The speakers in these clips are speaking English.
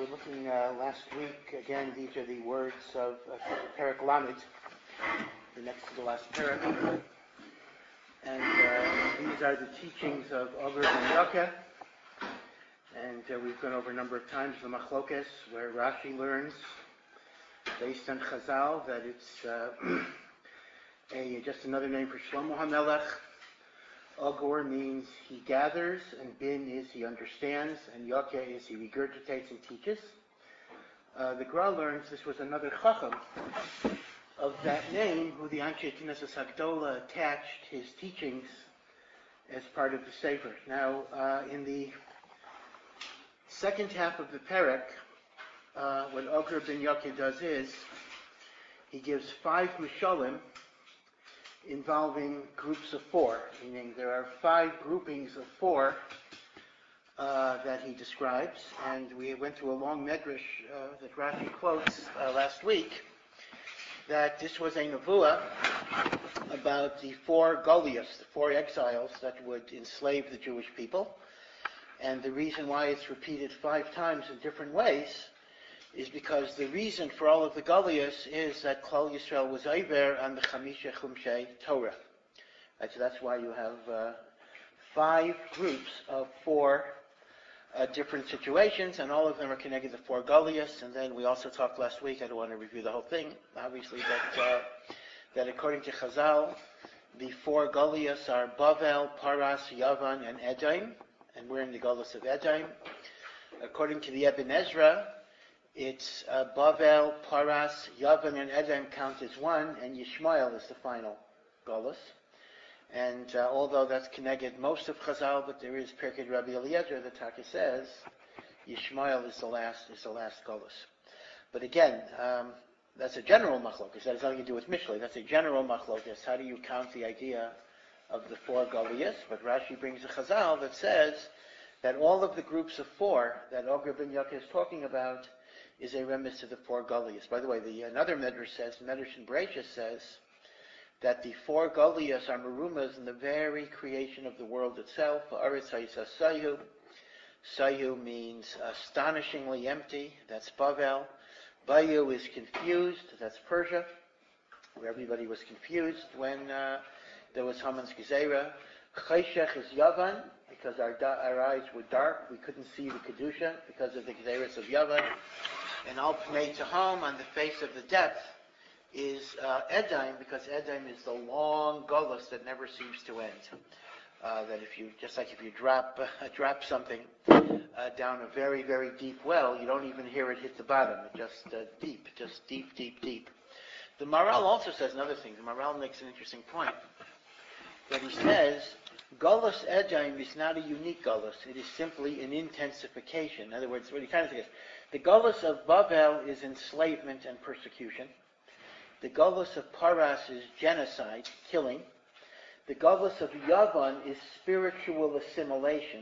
were looking last week. Again, these are the words of Perek Lamed, the next to the last Perek. And these are the teachings of Oger ben Yoke. And we've gone over a number of times the Machlokes, where Rashi learns, based on Chazal, that it's just another name for Shlomo HaMelech. Ogor means he gathers, and Bin is he understands, and Yoke is he regurgitates and teaches. The Gra learns this was another Chacham of that name, who the Anshe Knesset Hagdola attached his teachings as part of the Sefer. Now, in the second half of the Perek, what Oger ben Yoke does is, he gives 5 Mishalim involving groups of 4, meaning there are 5 groupings of 4 that he describes, and we went through a long medrash that Rashi quotes last week, that this was a nevuah about the 4 Goliaths, the 4 exiles that would enslave the Jewish people, and the reason why it's repeated 5 times in different ways is because the reason for all of the Goliaths is that Klal Yisrael was over on the Chamisha Chumshei Torah. Right, so that's why you have 5 groups of 4 different situations, and all of them are connected to 4 Goliaths. And then we also talked last week, I don't want to review the whole thing, obviously, that according to Chazal, the 4 Goliaths are Bavel, Paras, Yavan, and Edom, and we're in the Goliaths of Edom. According to the Ibn Ezra, it's Bavel, Paras, Yavan, and Edom count as 1, and Yishmael is the final Golus. And although that's connected most of Chazal, but there is Pirkei Rabbi Eliezer, the Taka says, Yishmael is the last Golus. But again, that's a general machlokas. That has nothing to do with Mishlei. That's a general machlokas. How do you count the idea of the 4 Goliaths? But Rashi brings a Chazal that says that all of the groups of 4 that Oger ben Yoke is talking about is a remiss to the 4 Goliaths. By the way, another Medrash says, Medrash in Bereishis says, that the 4 Goliaths are merumas in the very creation of the world itself. Ha'aretz ha'yisa sayu. Sayu means astonishingly empty. That's Bavel. Bayu is confused. That's Persia, where everybody was confused when there was Haman's Gezerah. Cheshech is Yavan, because our eyes were dark. We couldn't see the Kedusha because of the Gezerahs of Yavan. And Al Pnei Tehom, on the face of the depth, is Edom, because Edom is the long Golus that never seems to end. That if you drop something down a very, very deep well, you don't even hear it hit the bottom. It just deep. The Maharal also says another thing. The Maharal makes an interesting point. That he says, Golus Edom is not a unique Golus. It is simply an intensification. In other words, what he kind of says, the Golus of Bavel is enslavement and persecution. The Golus of Paras is genocide, killing. The Golus of Yavan is spiritual assimilation,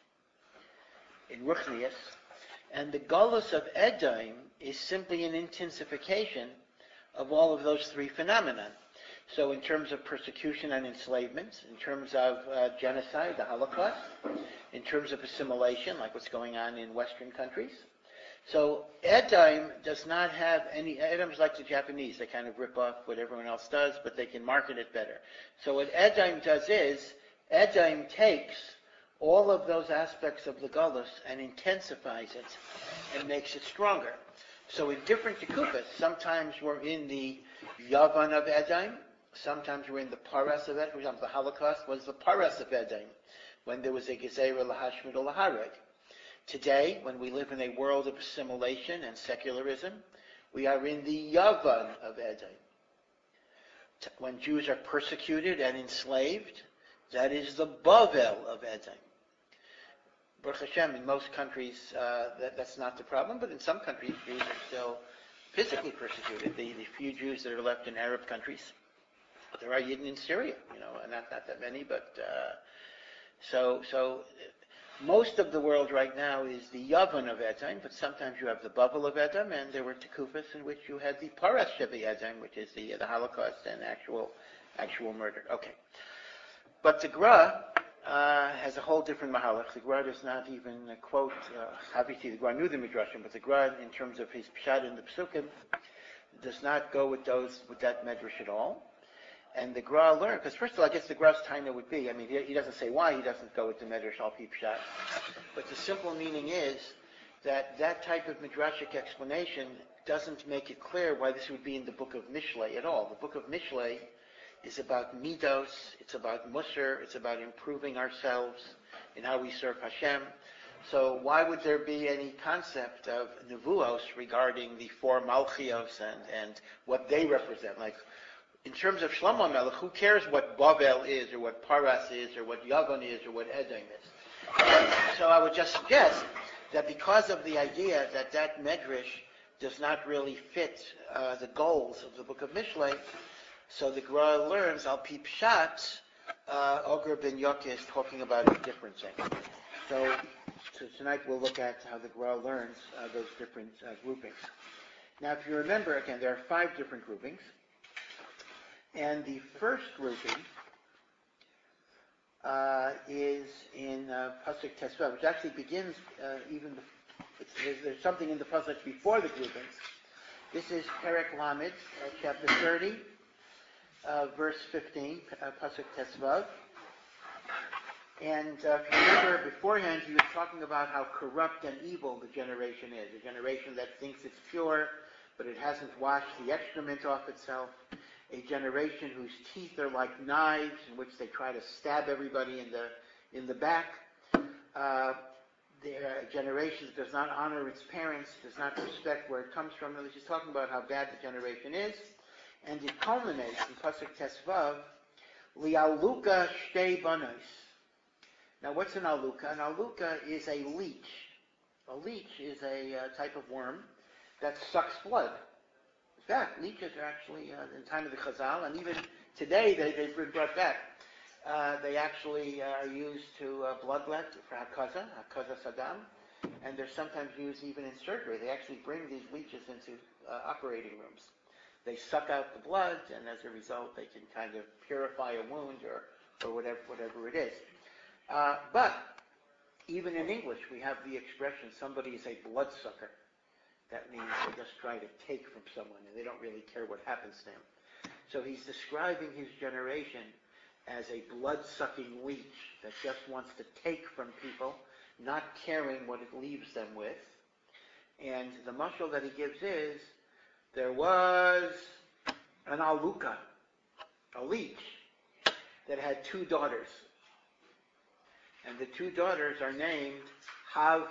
in Ruchnius. And the Golus of Edom is simply an intensification of all of those 3 phenomena. So in terms of persecution and enslavement, in terms of genocide, the Holocaust, in terms of assimilation, like what's going on in Western countries. So Edom does not have any, Edom's like the Japanese, they kind of rip off what everyone else does, but they can market it better. So what Edom does is, Edom takes all of those aspects of the Golus and intensifies it and makes it stronger. So in different Tekufas, sometimes we're in the Yavan of Edom, sometimes we're in the Paras of Edom. For example, the Holocaust was the Paras of Edom, when there was a Gezerah Lahashmid or Lahareg. Today, when we live in a world of assimilation and secularism, we are in the Yavan of Edom. When Jews are persecuted and enslaved, that is the Bavel of Edom. Baruch Hashem, in most countries, that's not the problem, but in some countries, Jews are still physically persecuted. The few Jews that are left in Arab countries. There are Yidden in Syria, not that many, but so most of the world right now is the Yavan of Edom, but sometimes you have the Bavel of Edom, and there were Tekufas in which you had the Paras Shevi Edom, which is the Holocaust and actual murder. Okay. But the Gra has a whole different mahalach. The Gra does not even quote, obviously the Gra knew the Midrashim, but the Gra, in terms of his pshat in the Psukim, does not go with that Medrash at all. And the Gra learned, because first of all, I guess the Gra's taina would be, he doesn't say why he doesn't go with the Medrash al pi pshat, but the simple meaning is that type of midrashic explanation doesn't make it clear why this would be in the book of Mishlei at all. The book of Mishlei is about midos, it's about musar, it's about improving ourselves in how we serve Hashem. So why would there be any concept of nevuos regarding the four malchios and what they represent? Like, in terms of Shlomo Melech, who cares what Bavel is, or what Paras is, or what Yavon is, or what Edom is? So I would just suggest that because of the idea that Medrash does not really fit the goals of the book of Mishlei, so the Gra learns, al pi pshat, Oger ben Yoke is talking about a different thing. So tonight we'll look at how the Gra learns those different groupings. Now, if you remember, again, there are 5 different groupings. And the first grouping is in Pasuk Tesvav, which actually begins there's something in the Pasuk before the groupings. This is Perek Lamed, chapter 30, verse 15, Pasuk Tesvav. And if you remember beforehand, he was talking about how corrupt and evil the generation is. A generation that thinks it's pure, but it hasn't washed the excrement off itself. A generation whose teeth are like knives, in which they try to stab everybody in the back. They're a generation that does not honor its parents, does not respect where it comes from. He's just talking about how bad the generation is. And it culminates in Pasuk Tesvav, Li'aluka shtei banos. Now, what's an aluka? An aluka is a leech. A leech is a type of worm that sucks blood. In fact, leeches are actually, in the time of the Chazal, and even today they've been brought back. They actually are used to bloodlet for hakaza sadam, and they're sometimes used even in surgery. They actually bring these leeches into operating rooms. They suck out the blood, and as a result, they can kind of purify a wound or whatever it is. But even in English, we have the expression, somebody is a bloodsucker. That means they just try to take from someone, and they don't really care what happens to him. So he's describing his generation as a blood-sucking leech that just wants to take from people, not caring what it leaves them with. And the mashal that he gives is, there was an aluka, a leech, that had 2 daughters. And the 2 daughters are named Hav.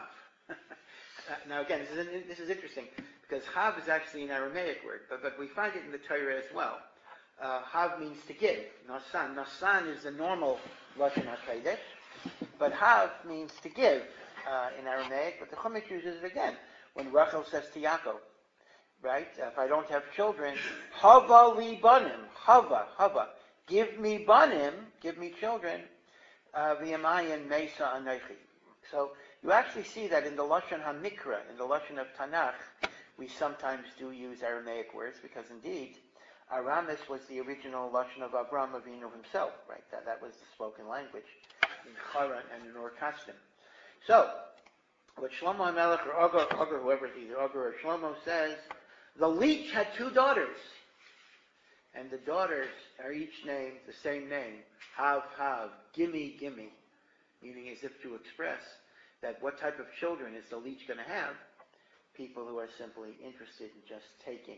Now again, this is interesting, because Hav is actually an Aramaic word, but we find it in the Torah as well. Hav means to give. Nasan. Nasan is the normal Lashon HaKodesh, but Hav means to give in Aramaic, but the Chumash uses it again when Rachel says to Yaakov, right? If I don't have children, Hava li banim, Hava. Give me banim, give me children, v'yamayin mesa anechi. So you actually see that in the Lashon HaMikra, in the Lashon of Tanakh, we sometimes do use Aramaic words, because indeed, Aramis was the original Lashon of Avraham Avinu himself, right? That was the spoken language in Haran and in Ur Kasdim. So, what Shlomo HaMelech or Oger, whoever it is, either Oger or Shlomo says, the leech had 2 daughters, and the daughters are each named the same name, Hav, gimme, meaning as if to express that what type of children is the leech going to have? People who are simply interested in just taking.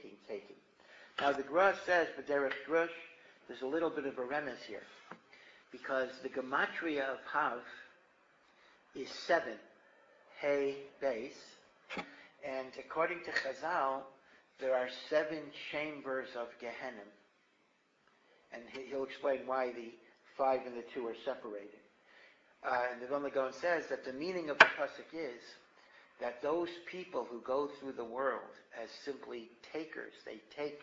Now the Gra says, B'derech Drush, there's a little bit of a remiss here, because the gematria of Hav is 7, Hey, base, and according to Chazal, there are 7 chambers of Gehenna. And he'll explain why the 5 and the 2 are separated. And the Vilna Gaon says that the meaning of the pasuk is that those people who go through the world as simply takers, they take.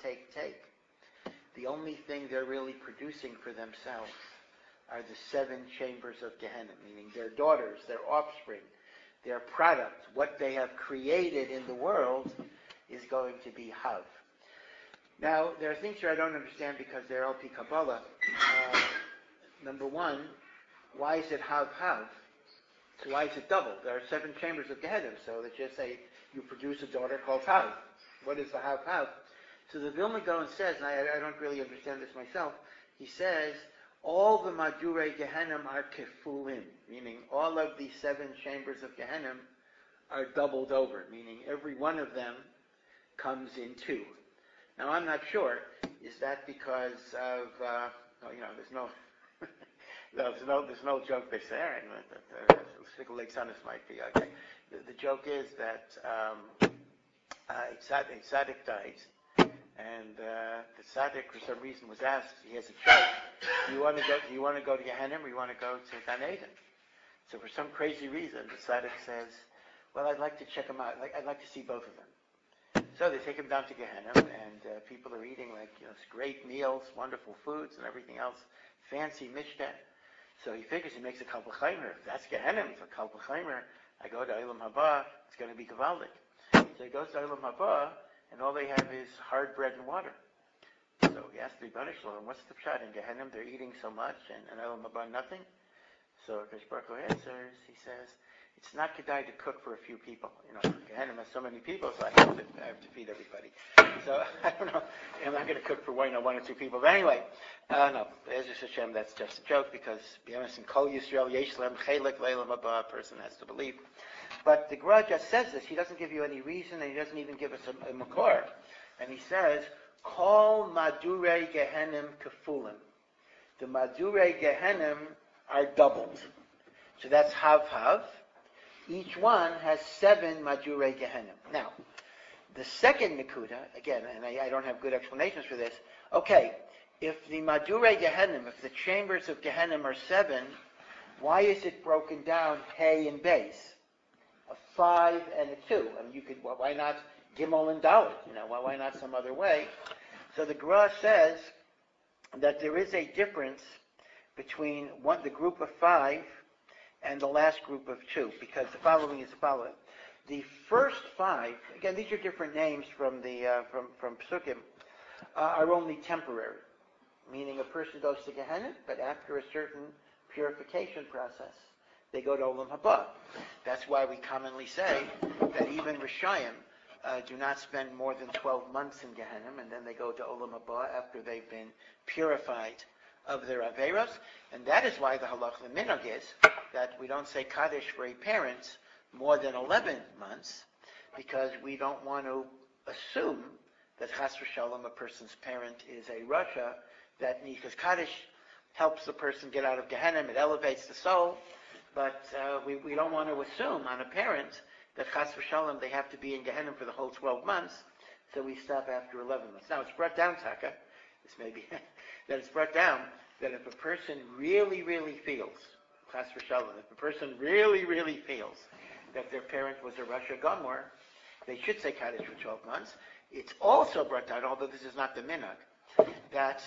The only thing they're really producing for themselves are the 7 chambers of Gehenna, meaning their daughters, their offspring, their product, what they have created in the world is going to be Hav. Now, there are things here I don't understand because they're LP Kabbalah. Number one, why is it Hav? So why is it double? There are 7 chambers of Gehenna, so let's just say you produce a daughter called Hav. What is the Hav? So the Vilna Gaon says, and I don't really understand this myself, he says, all the Madurei Gehenna are kefulim, meaning all of the 7 chambers of Gehenna are doubled over, meaning every one of them comes in 2. Now I'm not sure, is that because of, there's no joke there, and the Lake Sunnis might be okay. The joke is that a tzaddik died, and the tzaddik for some reason was asked, he has a choice, do you want to go to Gehenna or you want to go to Gan Eden? So for some crazy reason, the tzaddik says, well, I'd like to check them out. I'd like to see both of them. So they take him down to Gehenna, and people are eating great meals, wonderful foods, and everything else, fancy mishkan. So he figures, he makes a Kal V'Chaimer. If that's Gehenna, for Kal V'Chaimer, I go to Olam Haba, it's going to be Gavaldik. So he goes to Olam Haba, and all they have is hard bread and water. So he asks the Rebbeinu Shalom, what's the pshat? In Gehenna, they're eating so much, and Olam Haba, nothing? So Akash Baruch Hu answers, he says, it's not kedai to cook for a few people. Gehenna has so many people, so I have to feed everybody. So, I don't know, I'm not going to cook for 1 or 2 people. But anyway, no, Ezra Hashem, that's just a joke, because B'emes in Kol Yisrael Yesh Lem Chelek Leilam Haba, a person has to believe. But the Gra just says this. He doesn't give you any reason, and he doesn't even give us a makor. And he says, Kol Madurei Gehenim Kefulim. The Madurei Gehenim are doubled. So that's Hav. Each one has 7 Madurei Gehenim. Now, the second Nakuda, again, and I don't have good explanations for this, okay, if the Madurei Gehenim, if the chambers of Gehenim are 7, why is it broken down, Hay and Beis? A 5 and a 2. I mean, why not Gimel and Dalet? Why not some other way? So the Gra says that there is a difference between the group of 5 and the last group of 2, because the following is the following. The first 5, again, these are different names from the from Psukim, are only temporary, meaning a person goes to Gehenna, but after a certain purification process, they go to Olam Haba. That's why we commonly say that even Rishayim do not spend more than 12 months in Gehenna, and then they go to Olam Haba after they've been purified of their Averos, and that is why the halach l'minhag is that we don't say Kaddish for a parent more than 11 months, because we don't want to assume that Chas v'Shalom, a person's parent, is a Rasha, because Kaddish helps the person get out of Gehenna, it elevates the soul, but we don't want to assume on a parent that Chas v'Shalom, they have to be in Gehenna for the whole 12 months, so we stop after 11 months. Now, it's brought down, Taka, this may be, that it's brought down that if a person really, really feels, Chas v'Shalom, if a person really, really feels that their parent was a Rasha Gomor, they should say Kaddish for 12 months. It's also brought down, although this is not the minhag, that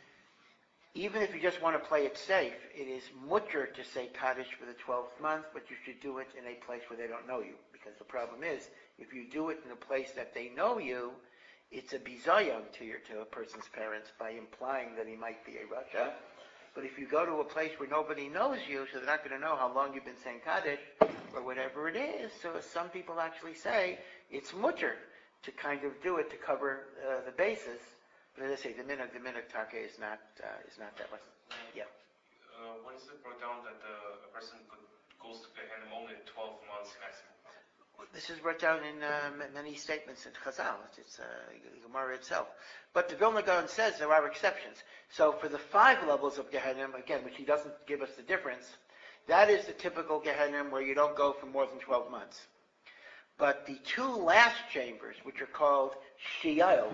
even if you just want to play it safe, it is mutter to say Kaddish for the 12th month, but you should do it in a place where they don't know you. Because the problem is, if you do it in a place that they know you, it's a bizayon to a person's parents by implying that he might be a Rasha. But if you go to a place where nobody knows you, so they're not going to know how long you've been saying Kaddish, or whatever it is, so some people actually say it's mutter to kind of do it to cover the basis. But as I say, the minhag Taka is not that way. Yeah. When is it brought down that a person goes to Gehenna only 12 months maximum? This is brought down in many statements in Chazal. It's Gemara itself. But the Vilna Gaon says there are exceptions. So for the 5 levels of Gehenna, again, which he doesn't give us the difference, that is the typical Gehenna where you don't go for more than 12 months. But the 2 last chambers, which are called Sheol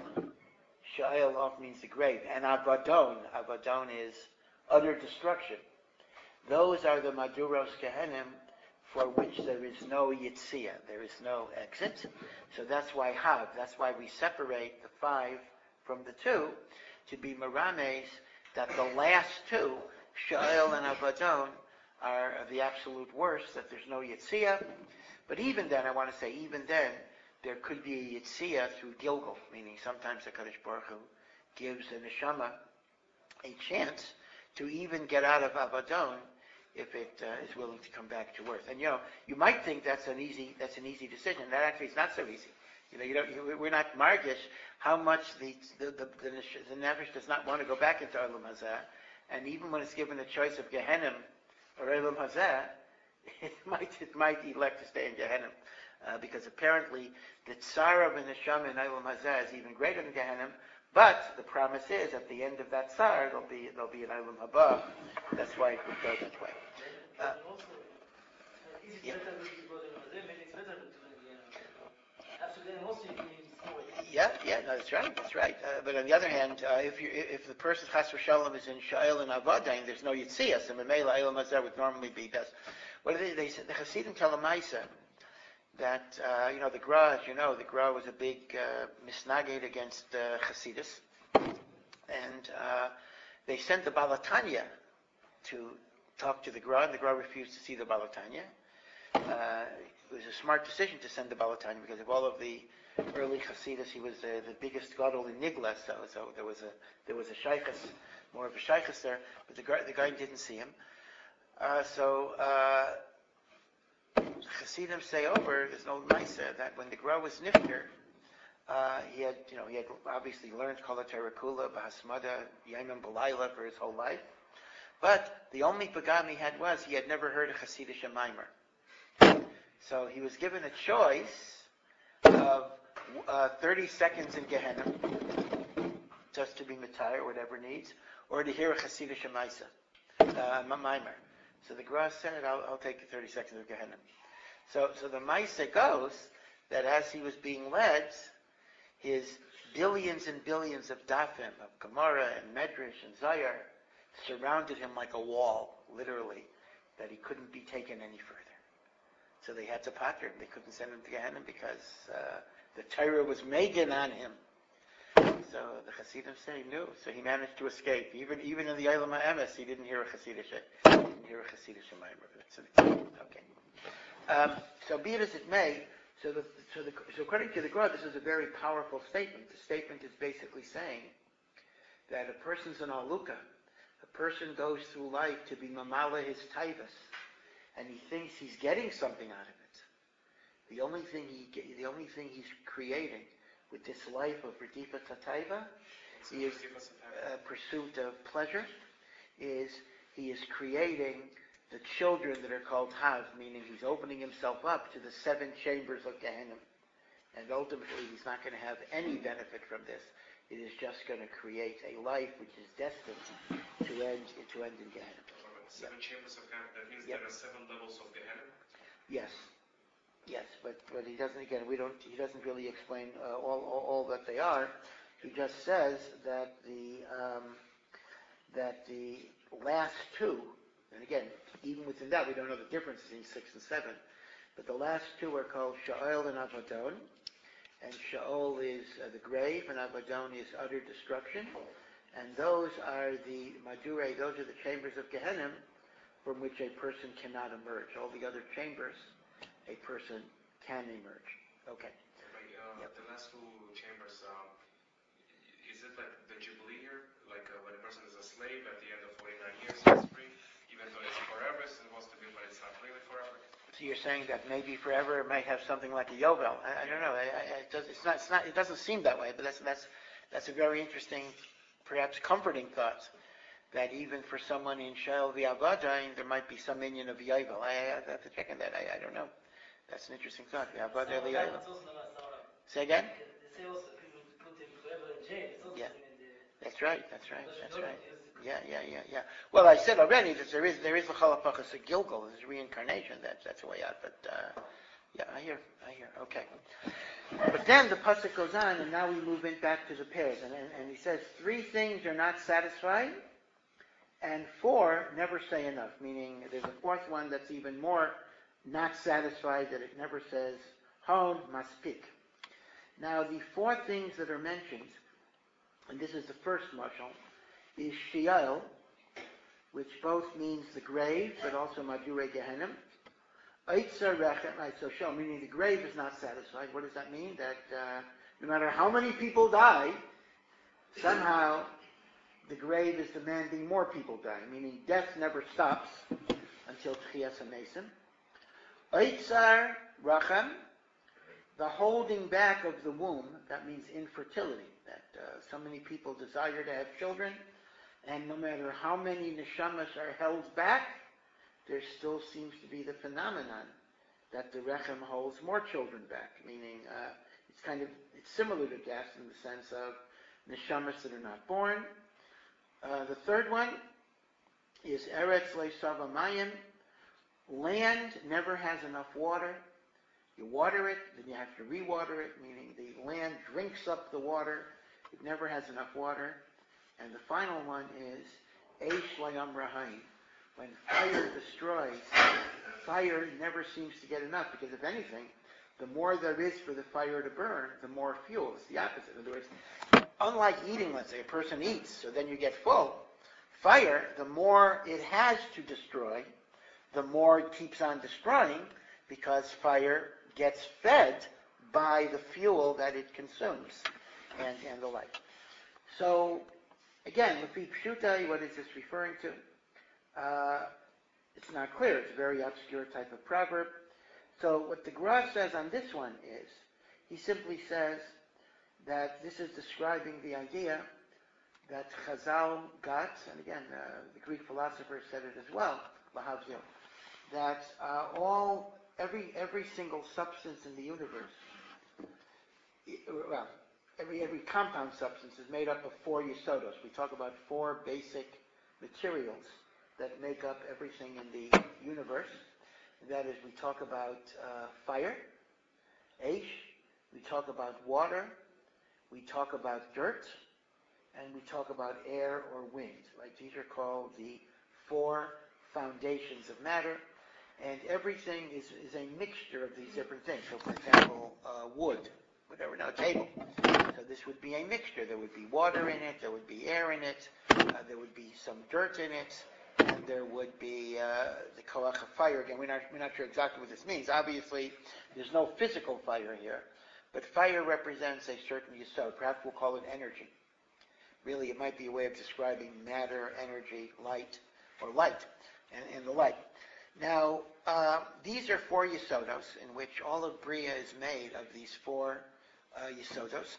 often means the grave, and Avadon is utter destruction. Those are the Maduros Gehenim for which there is no Yitzia, there is no exit. So that's why we separate the 5 from the 2 to be Merames, that the last 2, Sheol and Avadon, are the absolute worst, that there's no Yitzia. But even then, there could be a Yitzia through Gilgul, meaning sometimes the Kadosh Baruch Hu gives a neshama a chance to even get out of Abaddon if it is willing to come back to earth. And you might think that's an easy decision. That actually is not so easy. We're not margish how much the nefesh does not want to go back into Olam Hazeh, and even when it's given a choice of Gehenim or Olam Hazeh, it might elect to stay in Gehenim, because apparently the tsar of a neshama in Olam Hazeh is even greater than Gehenim. But the promise is, at the end of that tsar, there'll be an Olam Haba. That's why it would go that way. No, that's right. But on the other hand, if the person chas v'shalom is in Sha'el and Avodah, there's no Yitzias, and Memela Olam Hazeh would normally be best. What they said, the Hasidim tell a Maisa that the Gra, the Gra was a big misnaged against Hasidus, and they sent the Balatanya to talk to the Gra, and the Gra refused to see the Balatanya. It was a smart decision to send the Balatanya, because of all of the early Hasidus, he was the biggest gadol in Nigla, so there was a shaykhus, more of a shaykhus there, but the guy didn't see him. Hasidim say over, there's no Maisa, that when the Gra was nifter, he had obviously learned Kol HaTorah Kula, Bahasmada, Yamim B'Layla for his whole life, but the only pagam he had was he had never heard a Hasidic Maimer. So he was given a choice of 30 seconds in Gehenna, just to be Matai or whatever needs, or to hear a Hasidic Maimer. So the Gra said, I'll take the 30 seconds of Gehenna. So the Maisa goes that as he was being led, his billions and billions of dafim, of Gemara and Medrash and Zayar, surrounded him like a wall, literally, that he couldn't be taken any further. So they had to pater him. They couldn't send him to Gehenna because the Torah was Megan on him. So the Hasidim say no. So he managed to escape. Even in the Eilam HaEmes, he didn't hear a Hasidic Maimer. Okay. So be it as it may, so according to the Gra, this is a very powerful statement. The statement is basically saying that a person's an aluka. A person goes through life to be mamala his taivas, and he thinks he's getting something out of it. The only thing he's creating with this life of Redifa Tataiva is pursuit of pleasure. He is creating the children that are called Hav, meaning he's opening himself up to the 7 chambers of Gehenna. And ultimately he's not going to have any benefit from this. It is just going to create a life which is destined to end in Gehenna. 7 chambers of Gehenna, that means there are 7 levels of Gehenna? Yes, but he doesn't. Again, he doesn't really explain all that they are. He just says that the last 2, and again, even within that, we don't know the difference between 6 and 7. But the last 2 are called Sha'ol and Abaddon, and Sha'ol is the grave, and Abaddon is utter destruction. And those are the Madure, those are the chambers of Gehenna from which a person cannot emerge. All the other chambers, a person can emerge. Okay. The last 2 chambers, is it like the Jubilee here? Like when a person is a slave at the end of 49 years, he's free, even though it's forever, it's supposed to be, but it's not really forever. So you're saying that maybe forever it might have something like a Yovel. I don't know. It doesn't seem that way, but that's a very interesting, perhaps comforting thought, that even for someone in Sha'el v'Avadain, there might be some minion of Yovel. I have to check on that. I don't know. That's an interesting thought. V'Avadain v'Yovel. Say again? They say also people put him forever in jail. Yeah. That's right. Yeah. Well, I said already that there is l'chol hapachas a Gilgal. There's reincarnation. That's a way out. But I hear. Okay. But then the pasuk goes on, and now we move in back to the pairs, and he says 3 things are not satisfied, and 4 never say enough. Meaning there's a 4th one that's even more not satisfied, that it never says hon maspik. Now the 4 things that are mentioned, and this is the first mashal, is Shi'al, which both means the grave, but also Madure Gehenim. Eitzer Rechem, so meaning the grave is not satisfied. What does that mean? That no matter how many people die, somehow the grave is demanding more people die, meaning death never stops until Tchias HaMesim. Eitzar Racham, the holding back of the womb, that means infertility, that so many people desire to have children, and no matter how many neshamas are held back, there still seems to be the phenomenon that the Rechem holds more children back, meaning it's similar to death in the sense of neshamas that are not born. The third one is Eretz Le'Sava Mayim. Land never has enough water. You water it, then you have to re-water it, meaning the land drinks up the water. It never has enough water. And the final one is Eish Layam Rahaim. When fire destroys, fire never seems to get enough, because if anything, the more there is for the fire to burn, the more fuel. It's the opposite. In other words, unlike eating, let's say a person eats, so then you get full. Fire, the more it has to destroy, the more it keeps on destroying, because fire gets fed by the fuel that it consumes, and the like. So, again, Lefi Pshutai, what is this referring to? It's not clear. It's a very obscure type of proverb. So what the Gra says on this one is, he simply says that this is describing the idea that Chazal got, and again, the Greek philosophers said it as well, Lahavdil, that every single substance in the universe, well, every compound substance is made up of 4 yesodos. We talk about 4 basic materials that make up everything in the universe. And that is, we talk about fire, Eish, we talk about water, we talk about dirt, and we talk about air or wind. Right? These are called the 4 foundations of matter, and everything is a mixture of these different things. So, for example, wood, whatever, no, table. So this would be a mixture. There would be water in it, there would be air in it, there would be some dirt in it, and there would be the koach of fire. Again, we're not sure exactly what this means. Obviously, there's no physical fire here, but fire represents a certain yesod. Perhaps we'll call it energy. Really, it might be a way of describing matter, energy, light, and the like. Now, these are 4 yesodos, in which all of Bria is made of these 4 yesodos.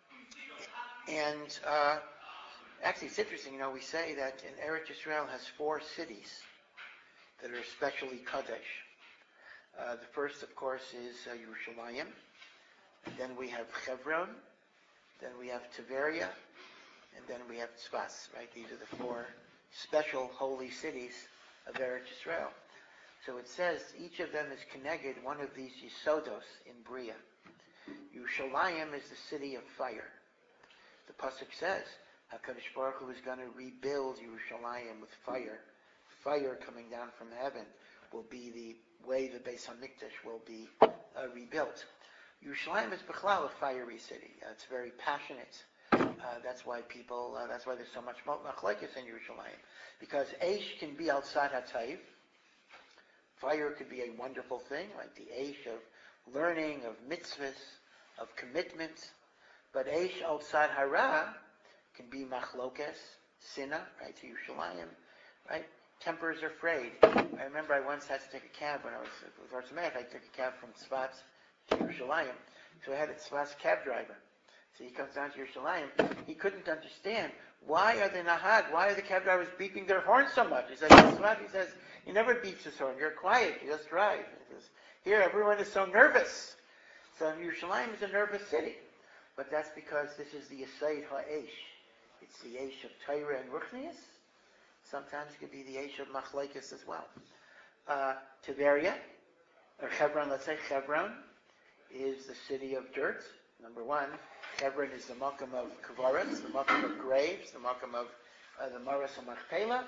And actually, it's interesting, we say that in Eretz Yisrael has 4 cities that are especially Kadesh. The first, of course, is Yerushalayim. And then we have Hebron. Then we have Tiberia. And then we have Tzfas, right? These are the 4 special holy cities of Eretz Yisrael. So it says each of them is connected one of these Yisodos in Bria. Yerushalayim is the city of fire. The pasuk says HaKadosh Baruch Hu is going to rebuild Yerushalayim with fire. Fire coming down from heaven will be the way the Beis HaMikdash will be rebuilt. Yerushalayim is Bechlal, a fiery city. It's very passionate. That's why there's so much machlekes in Yerushalayim. Because Eish can be outside HaTayv. Fire could be a wonderful thing, like the Eish of learning, of mitzvahs, of commitment. But Eish outside Hara can be machlokes, sinna, right, to Yerushalayim, right? Tempers are frayed. I remember I once had to take a cab when I was with Artzemach. I took a cab from Tzfat to Yerushalayim. So I had a Tzfat cab driver. So he comes down to Yerushalayim. He couldn't understand, why are the cab drivers beeping their horn so much? He says, Tzfat, he says, he never beeps his horn. You're quiet. You just drive. He says, here, everyone is so nervous. So Yerushalayim is a nervous city. But that's because this is the Yesod HaEish. It's the Eish of Torah and Ruchnius. Sometimes it could be the Eish of Machlekes as well. Tiberia, or Hebron, let's say Hebron, is the city of dirt. Number 1, Hebron is the Makam of Kavaras, the Makam of graves, the Makam of the Maras and Machpelah.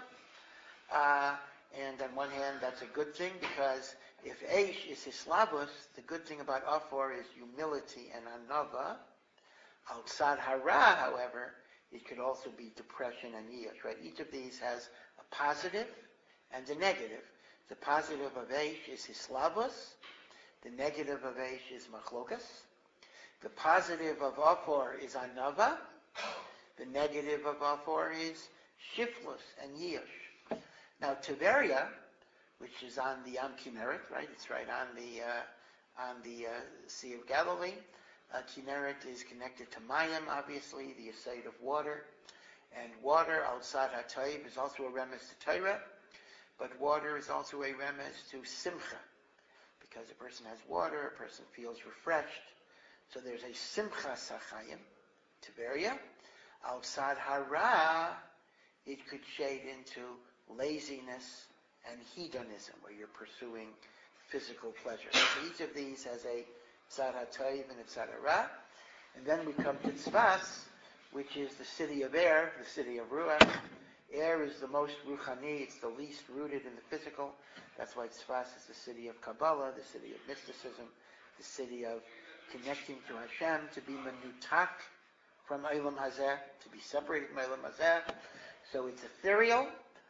And on one hand, that's a good thing, because if Eish is Hislavus, the good thing about Afor is humility and Anava. Outside Hara, however, it could also be depression and Yish, right? Each of these has a positive and a negative. The positive of Eish is Hislavus. The negative of Eish is Machlokas. The positive of Afor is Anava. The negative of Afor is shiftless and yish. Now, Tiberia, which is on the Am Kinneret, right? It's right on the Sea of Galilee. Kinneret is connected to Mayim, obviously, the aside of water. And water, outside HaTayib, is also a remez to Torah, but water is also a remez to Simcha. Because a person has water, a person feels refreshed. So there's a Simcha Sachayim, Tiberia. Outside Hara, it could shade into laziness and hedonism, where you're pursuing physical pleasure. So each of these has a Tzad HaTayib and a Tzad Hara. And then we come to Tzfas, which is the city of air, the city of Ruach. Air is the most Ruchani, it's the least rooted in the physical. That's why Tzfas is the city of Kabbalah, the city of mysticism, the city of connecting to Hashem, to be manutak from Eilam Hazeh, to be separated from Eilam Hazeh. So it's ethereal.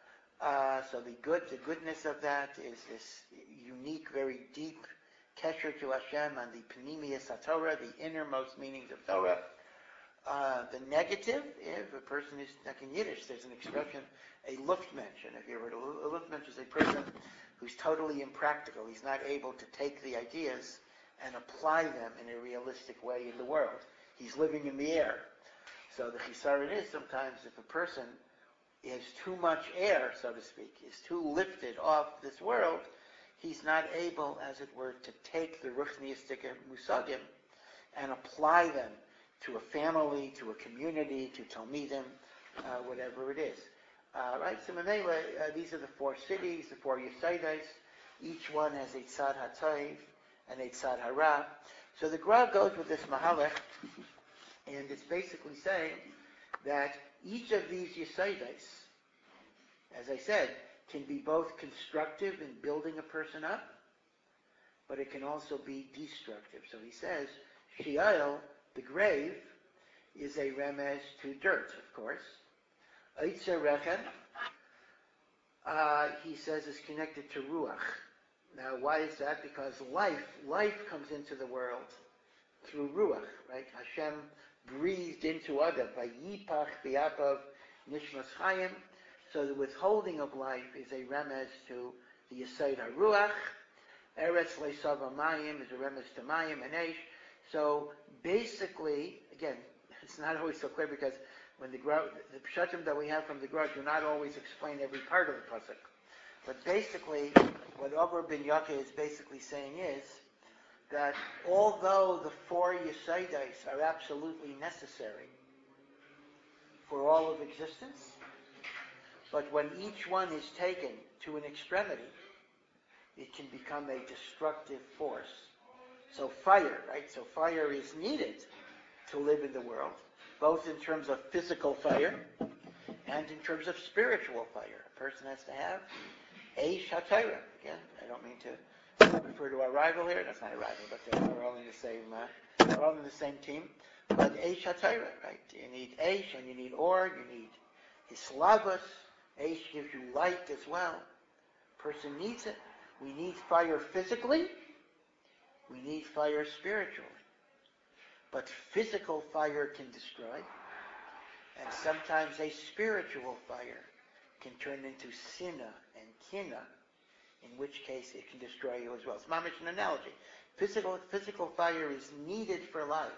So the goodness of that is this unique, very deep kesher to Hashem on the Panimius HaTorah, the innermost meanings of Torah. The negative, if a person is, like in Yiddish, there's an expression, a Luftmensch. And if you heard a Luftmensch is a person who's totally impractical. He's not able to take the ideas and apply them in a realistic way in the world. He's living in the air. So the chisaron is sometimes if a person is too much air, so to speak, is too lifted off this world, he's not able, as it were, to take the ruchniistic musagim and apply them to a family, to a community, to Talmidim, whatever it is. Right? So Mamela, these are the four cities, the four Yesaides. Each one has a Tzad HaTayv and a Tzad Hara. So the Gra goes with this Mahalech, and it's basically saying that each of these Yesaides, as I said, can be both constructive in building a person up, but it can also be destructive. So he says, Shi'al, the grave, is a remez to dirt, of course. Eitzer Rechen, he says, is connected to Ruach. Now, why is that? Because life comes into the world through Ruach, right? Hashem breathed into Adam by Yipach B'Yapov Nishmas Chaim. So the withholding of life is a remez to the Yesod HaRuach. Eretz Leisav Mayim is a remez to Mayim and Eish. So basically, again, it's not always so clear because when the pshatim that we have from the Gra do not always explain every part of the pasuk. But basically, what Ober ben Yaakov is basically saying is that although the four Yesaides are absolutely necessary for all of existence, but when each one is taken to an extremity, it can become a destructive force. So fire, right? So fire is needed to live in the world, both in terms of physical fire and in terms of spiritual fire. A person has to have Eish HaTorah. Again, I don't mean to refer to our rival here. That's not a rival, but we're all in the same. We're all in the same team. But Eish HaTorah, right? You need Eish and you need Or. You need Hislavus. Eish gives you light as well. Person needs it. We need fire physically. We need fire spiritually. But physical fire can destroy, and sometimes a spiritual fire can turn into sinna and kinna, in which case it can destroy you as well. It's mamish an analogy. Physical fire is needed for life,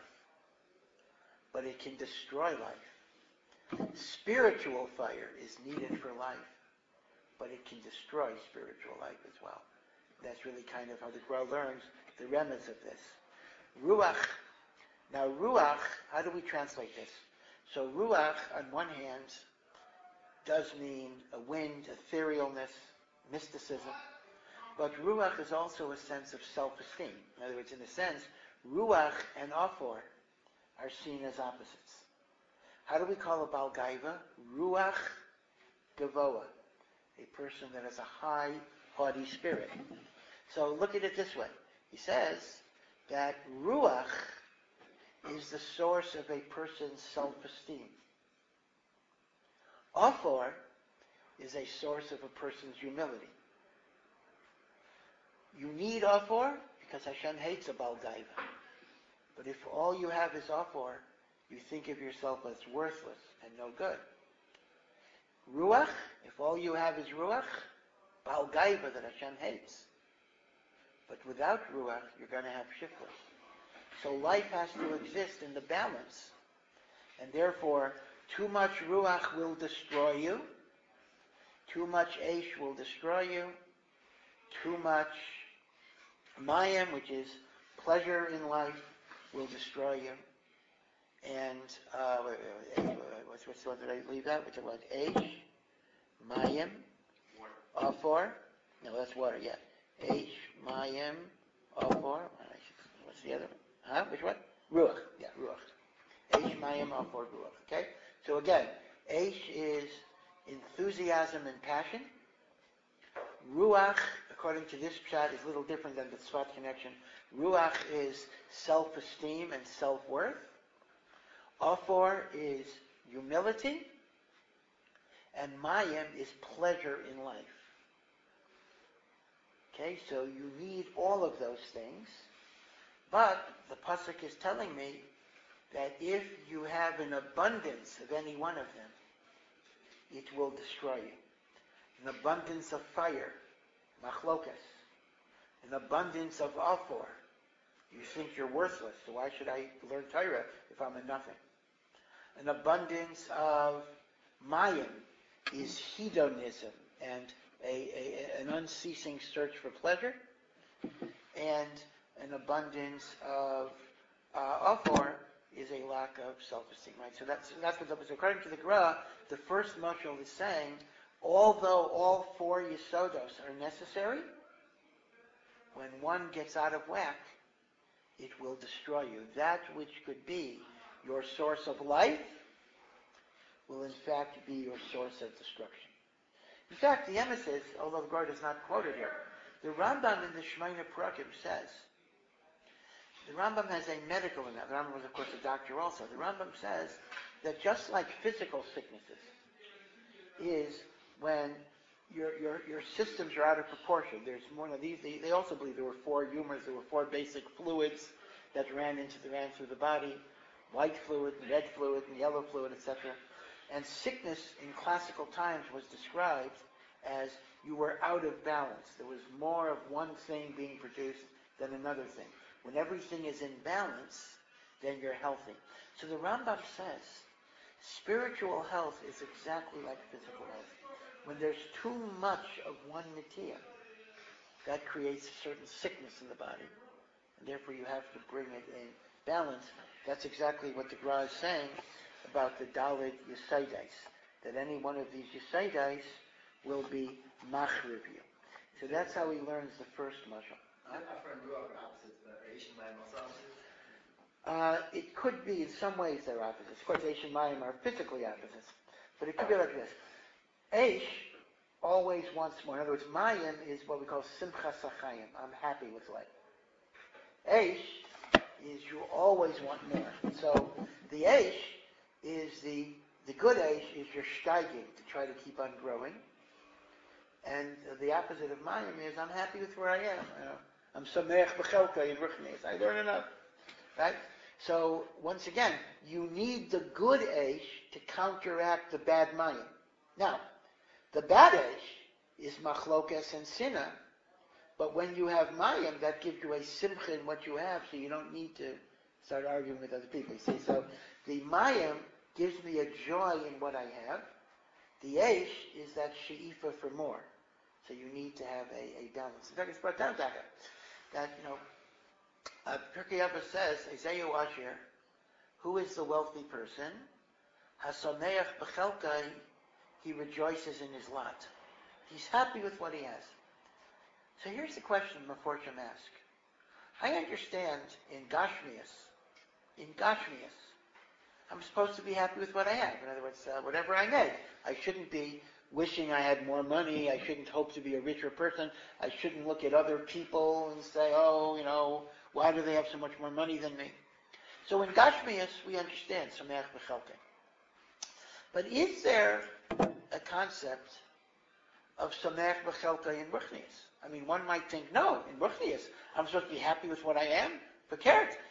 but it can destroy life. Spiritual fire is needed for life, but it can destroy spiritual life as well. That's really kind of how the Gra learns the remez of this. Ruach. Now Ruach, how do we translate this? So Ruach, on one hand, does mean a wind, etherealness, mysticism. But Ruach is also a sense of self-esteem. In other words, in a sense, Ruach and Afor are seen as opposites. How do we call a Baal Gaiva? Ruach Gavoa, a person that has a high, haughty spirit. So look at it this way. He says that Ruach is the source of a person's self-esteem. Afor is a source of a person's humility. You need Afor because Hashem hates a Baal Gaiva. But if all you have is Afor, you think of yourself as worthless and no good. Ruach, if all you have is Ruach, Baal Gaiva that Hashem hates. But without Ruach, you're going to have Shifra. So life has to exist in the balance. And therefore, too much Ruach will destroy you. Too much Eish will destroy you. Too much Mayim, which is pleasure in life, will destroy you. And what did I leave out? Which was Eish, Mayim, Afor. No, that's water, yeah. Eish, Mayim, Afor. What's the other one? Huh? Which one? Ruach. Yeah, Ruach. Eish, Mayim, Afor, Ruach. Okay? So again, Eish is enthusiasm and passion. Ruach, according to this pshat, is a little different than the Tzfat connection. Ruach is self-esteem and self-worth. Afor is humility. And Mayim is pleasure in life. Okay, so you need all of those things. But the pasuk is telling me that if you have an abundance of any one of them, it will destroy you. An abundance of fire, machlokas. An abundance of afor. You think you're worthless, so why should I learn Torah if I'm a nothing? An abundance of mayim is hedonism and an unceasing search for pleasure, and an abundance of afor is a lack of self-esteem, right? So that's what according to the Gra, the first mashal is saying, although all four Yesodos are necessary, when one gets out of whack, it will destroy you. That which could be your source of life will in fact be your source of destruction. In fact, the emesis, although the Gra is not quoted here, the Rambam in the Shemona Prakim says, the Rambam has a medical in that. The Rambam was, of course, a doctor also. The Rambam says that just like physical sicknesses is when your systems are out of proportion. There's more of these. They also believe there were four humors. There were four basic fluids that ran through the body: white fluid, and red fluid, and yellow fluid, etc. And sickness in classical times was described as you were out of balance. There was more of one thing being produced than another thing. When everything is in balance, then you're healthy. So the Rambam says, spiritual health is exactly like physical health. When there's too much of one netiya, that creates a certain sickness in the body. And therefore you have to bring it in balance. That's exactly what the Gra is saying about the Dalit Yesodais. That any one of these Yesodais will be machriv you. So that's how he learns the first mashal. It could be, in some ways, they're opposites. Of course, Eish and Mayim are physically opposites. But it could be like this. Eish always wants more. In other words, Mayim is what we call simcha sachayim. I'm happy with life. Eish is you always want more. So the Eish is the good Eish is your steiging, to try to keep on growing. And the opposite of Mayim is I'm happy with where I am. I'm sameach b'chelka in ruchnis. I learn enough. Right? So, once again, you need the good Eish to counteract the bad Mayim. Now, the bad Eish is machlokas and sinna, but when you have Mayim, that gives you a simcha in what you have, so you don't need to start arguing with other people. You see, so the Mayim gives me a joy in what I have. The Eish is that she'ifa for more. So you need to have a balance. In fact, it's brought down that, Pirkei Avos says, Ezeyu Asher, who is the wealthy person? Hasameach b'chelkai, he rejoices in his lot. He's happy with what he has. So here's the question Meforshim ask. I understand in Gashmias, I'm supposed to be happy with what I have. In other words, whatever I make. I shouldn't be wishing I had more money. I shouldn't hope to be a richer person. I shouldn't look at other people and say, why do they have so much more money than me? So in Gashmias, we understand Sameach b'chelkai. But is there a concept of Sameach b'chelkai in Ruchnias? I mean, one might think, no, in Ruchnias, I'm supposed to be happy with what I am. Verkehrt.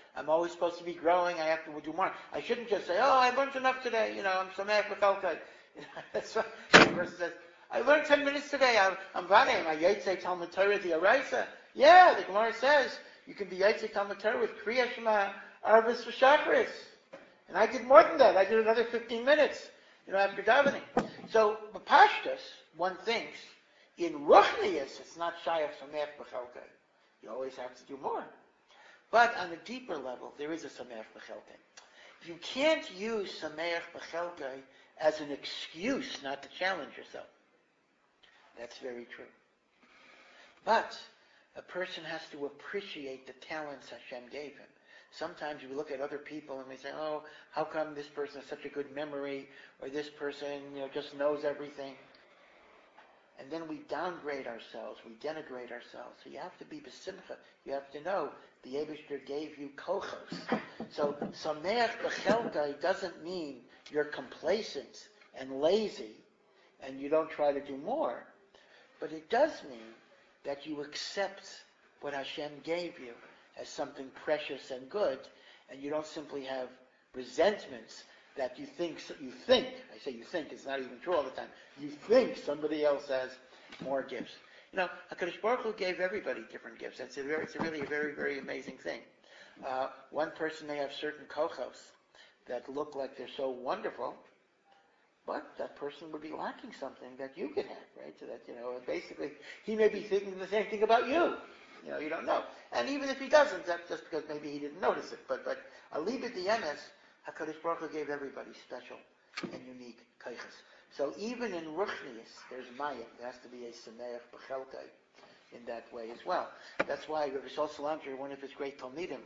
I'm always supposed to be growing. I have to do more. I shouldn't just say, oh, I learned enough today. I'm Sameach B'chelkai. That's what the person says. I learned 10 minutes today. I'm Vanem. I Yitzhak Talmud Torah the Araisa. Yeah, the Gemara says you can be Yitzhak Talmud Torah with Kriya Shema, Arvis V'Shachris. And I did more than that. I did another 15 minutes, after davening. So, B'Pashtus, one thinks, in Ruchnius, it's not shy of Sameach B'chelkai. You always have to do more. But on a deeper level, there is a Sameach B'chelkai. You can't use Sameach B'chelkai as an excuse not to challenge yourself. That's very true. But a person has to appreciate the talents Hashem gave him. Sometimes we look at other people and we say, oh, how come this person has such a good memory, or this person, just knows everything. And then we downgrade ourselves, we denigrate ourselves. So you have to be besimcha. You have to know the Eibishter gave you kochos. So Sameach B'chelkai doesn't mean you're complacent and lazy and you don't try to do more. But it does mean that you accept what Hashem gave you as something precious and good, and you don't simply have resentments that you think, I say you think, it's not even true all the time, you think somebody else has more gifts. HaKadosh Baruch Hu gave everybody different gifts. It's really a very, very amazing thing. One person may have certain kochos that look like they're so wonderful, but that person would be lacking something that you could have, right? So that, basically, he may be thinking the same thing about you. You don't know. And even if he doesn't, that's just because maybe he didn't notice it. But alibit the emes, HaKadosh Baruch Hu gave everybody special and unique kaiches. So even in Ruchnius, there's Mayim. There has to be a Sameach B'chelkai in that way as well. That's why Rabbi Shol Salanter, one of his great Talmidim,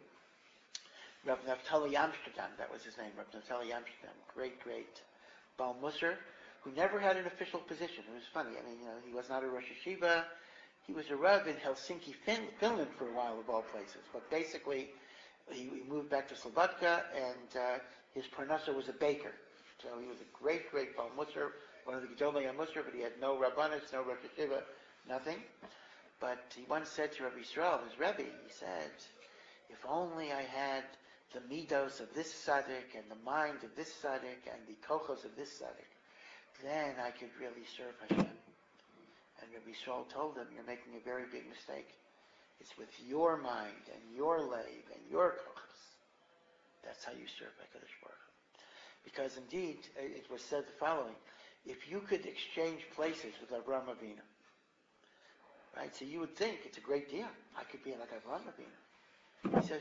Rav Naftali Amsterdam, that was his name, Rav Naftali Amsterdam, great Baal Musar, who never had an official position. It was funny. He was not a Rosh Yeshiva. He was a Rav in Helsinki, Finland for a while, of all places. But basically, he moved back to Slobodka, and his parnasa was a baker. So he was a great Baal Musar, one of the Gedolei HaMusar, but he had no Rabbanis, no Rosh Yeshiva, nothing. But he once said to Rabbi Yisrael, his Rebbe, he said, if only I had the midos of this tzaddik and the mind of this tzaddik and the kochos of this tzaddik, then I could really serve Hashem. And Rabbi Yisrael told him, you're making a very big mistake. It's with your mind and your leiv and your kochos. That's how you serve HaKadosh Baruch Hu. Because indeed, it was said the following, if you could exchange places with Avraham Avinu, right, so you would think it's a great deal. I could be like Avraham Avinu. He says,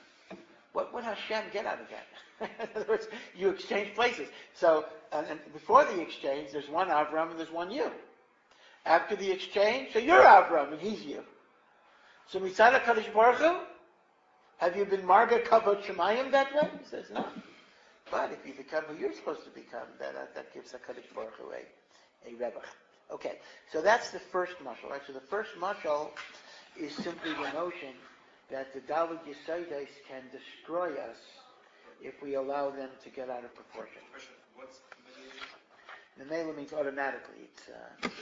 what would Hashem get out of that? In other words, you exchange places. So, and before the exchange, there's one Avram and there's one you. After the exchange, so you're Avram and he's you. So Mitzad HaKadosh Baruch Hu, have you been Marga Kavod Shemayim that way? He says, no. But if you become who you're supposed to become, that gives HaKadosh Baruch Hu a rebach. Okay, so that's the first mashal. Right? So the first mashal is simply the notion that the David Yesaides can destroy us if we allow them to get out of proportion. What's the Mela means automatically. It's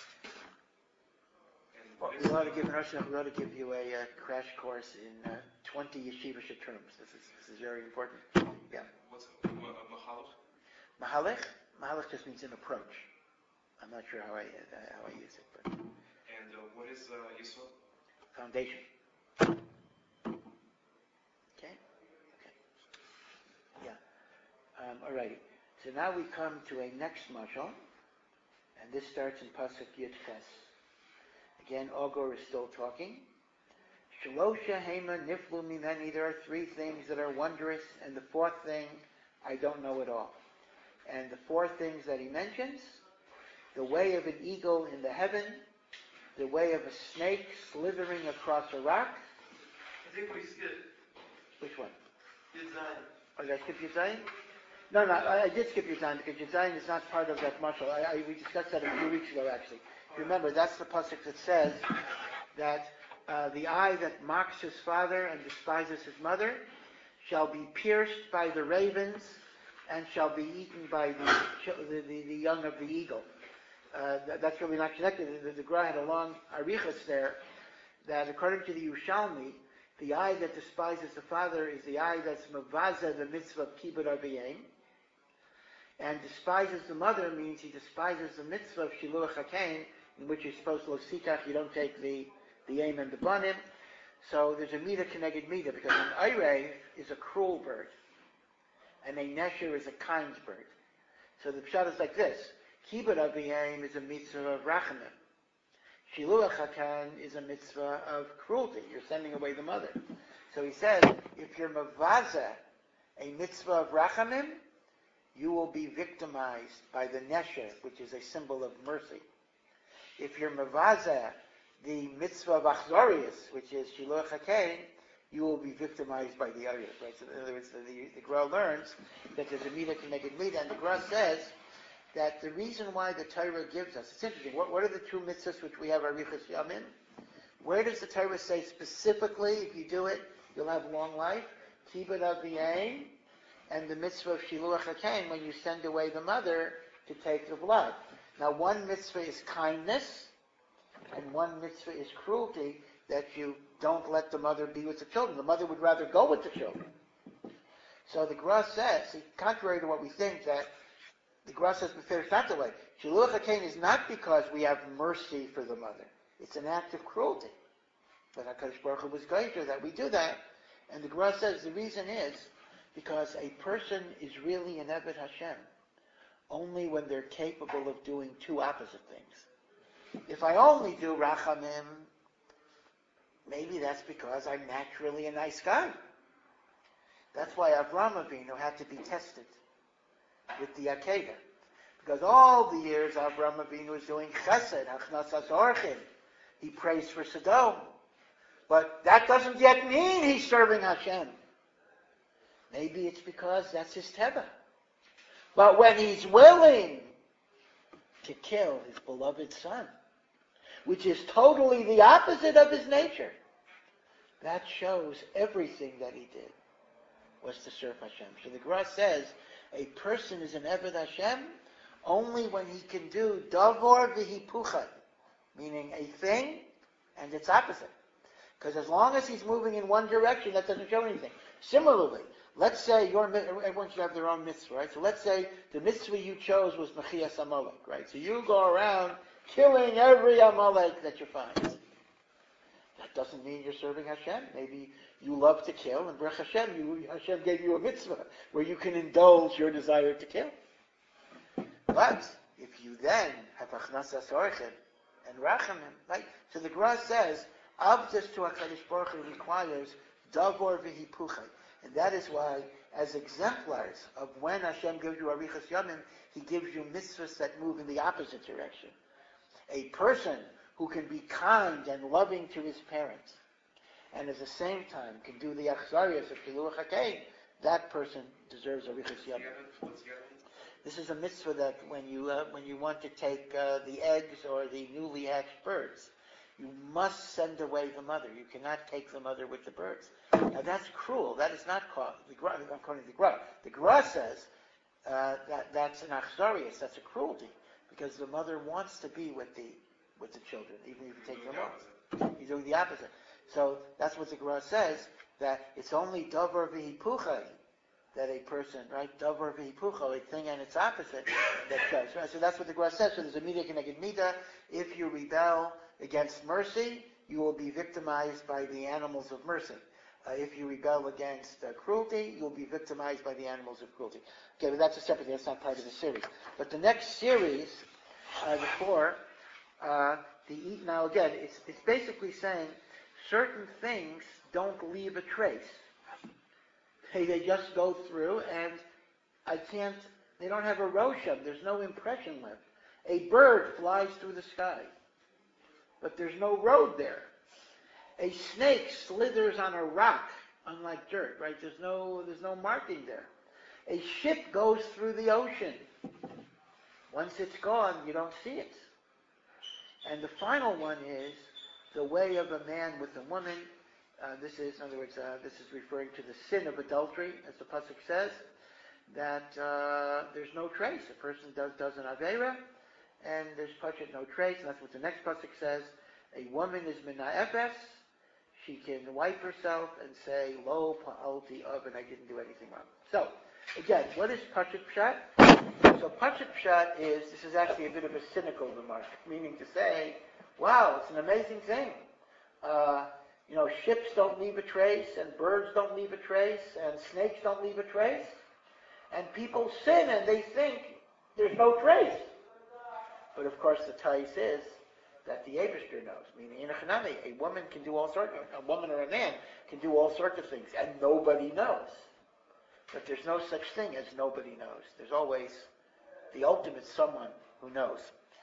we ought to give you a crash course in 20 yeshivish terms. This is very important. Yeah. What's mahalach? Mahalach just means an approach. I'm not sure how I use it, but. And what is Yisod? Foundation. Okay. Yeah. Alrighty. So now we come to a next mashal, and this starts in Pasuk Yud Ches. Again, Ogor is still talking. Shalosha Hema Niflu Mimeni. There are three things that are wondrous, and the fourth thing I don't know at all. And the four things that he mentions: the way of an eagle in the heaven, the way of a snake slithering across a rock. I think we skipped Which one? Yud Zayin. Oh, did I skip Yud Zayin? No, I did skip Yud Zayin because Yud Zayin is not part of that mashal. We discussed that a few weeks ago, actually. Remember, that's the pasuk that says that the eye that mocks his father and despises his mother shall be pierced by the ravens and shall be eaten by the young of the eagle. That's really not connected. The Gra had a long arichas there that according to the Yerushalmi, The eye that despises the father is the eye that's mavaza, the mitzvah of kibbut aviyim. And despises the mother means he despises the mitzvah of shiluach hakein, in which you're supposed to losikach, you don't take the aim and the banim. So there's a mida connected mida, because an ayrev is a cruel bird, and a nesher is a kind bird. So the pshat is like this: kibbut aviyim is a mitzvah of rachamim. Shiluach hakan is a mitzvah of cruelty. You're sending away the mother. So he says, if you're mavaza, a mitzvah of rachamim, you will be victimized by the nesher, which is a symbol of mercy. If you're mavaza, the mitzvah of achzorius, which is shiluach hakein, you will be victimized by the ayah. Right? So in other words, the Gra learns that there's a mida connected mida, and the Gra says that the reason why the Torah gives us, it's interesting, what are the two mitzvahs which we have arichas yamin? Where does the Torah say specifically, if you do it, you'll have long life? Kibbut aviyim, and the mitzvah of shiluach hakein, when you send away the mother to take the blood. Now, one mitzvah is kindness, and one mitzvah is cruelty, that you don't let the mother be with the children. The mother would rather go with the children. So the Gra says, contrary to what we think, that the Gra says, it's not the way. Shiluach hakein is not because we have mercy for the mother. It's an act of cruelty. But HaKadosh Baruch Hu was going to that. We do that. And the Gra says the reason is because a person is really an Eved Hashem only when they're capable of doing two opposite things. If I only do rachamim, maybe that's because I'm naturally a nice guy. That's why Avraham Avinu had to be tested with the Akedah. Because all the years Avraham Avinu was doing chesed, hachnasas orchim. He prays for Sodom. But that doesn't yet mean he's serving Hashem. Maybe it's because that's his teva. But when he's willing to kill his beloved son, which is totally the opposite of his nature, that shows everything that he did was to serve Hashem. So the Gra says, a person is an Eved Hashem only when he can do davor v'hipuchad, meaning a thing and its opposite. Because as long as he's moving in one direction, that doesn't show anything. Similarly, let's say everyone should have their own mitzvah, right? So let's say the mitzvah you chose was Mechias Amalek, right? So you go around killing every Amalek that you find. That doesn't mean you're serving Hashem. Maybe you love to kill, and Baruch Hashem, Hashem gave you a mitzvah where you can indulge your desire to kill. But if you then have achnasas orchim and rachamim, right? So the Gra says, Avdus to HaKadosh Baruch Hu requires davor v'hipuchai. And that is why, as exemplars of when Hashem gives you arichas yamim, He gives you mitzvahs that move in the opposite direction. A person who can be kind and loving to his parents, and at the same time can do the achzarias of shiluach hakein, that person deserves arichas yamim. This is a mitzvah that when you want to take the eggs or the newly hatched birds, you must send away the mother. You cannot take the mother with the birds. Now that's cruel. That is not called according to the Gra. The Gra says that that's an achzarias. That's a cruelty because the mother wants to be with the children, even if you take them off. You're doing the opposite. So that's what the Gra says, that it's only davar v'hipuchai that a person, right, davar v'hipuchai, a thing and its opposite, that shows. Right? So that's what the Gra says. So there's a mida connected mida. If you rebel against mercy, you will be victimized by the animals of mercy. If you rebel against cruelty, you'll be victimized by the animals of cruelty. Okay, but that's a separate thing. That's not part of the series. But the next series, the four, now again, it's basically saying certain things don't leave a trace. They just go through, and they don't have a rosham. There's no impression left. A bird flies through the sky, but there's no road there. A snake slithers on a rock, unlike dirt, right? There's no marking there. A ship goes through the ocean. Once it's gone, you don't see it. And the final one is the way of a man with a woman. This is referring to the sin of adultery, as the pasuk says, that there's no trace. A person does an avera, and there's no trace, and that's what the next pasuk says. A woman is mina'efes, she can wipe herself and say, Lo pa'alti oven, I didn't do anything wrong. So, again, what is Pashut Pshat? So Pashut Pshat this is actually a bit of a cynical remark, meaning to say, wow, it's an amazing thing. Ships don't leave a trace, and birds don't leave a trace, and snakes don't leave a trace, and people sin and they think there's no trace. But of course the tais is that the Eibishter knows. Meaning, in a Hanami, a woman or a man can do all sorts of things, and nobody knows. But there's no such thing as nobody knows. There's always the ultimate someone who knows.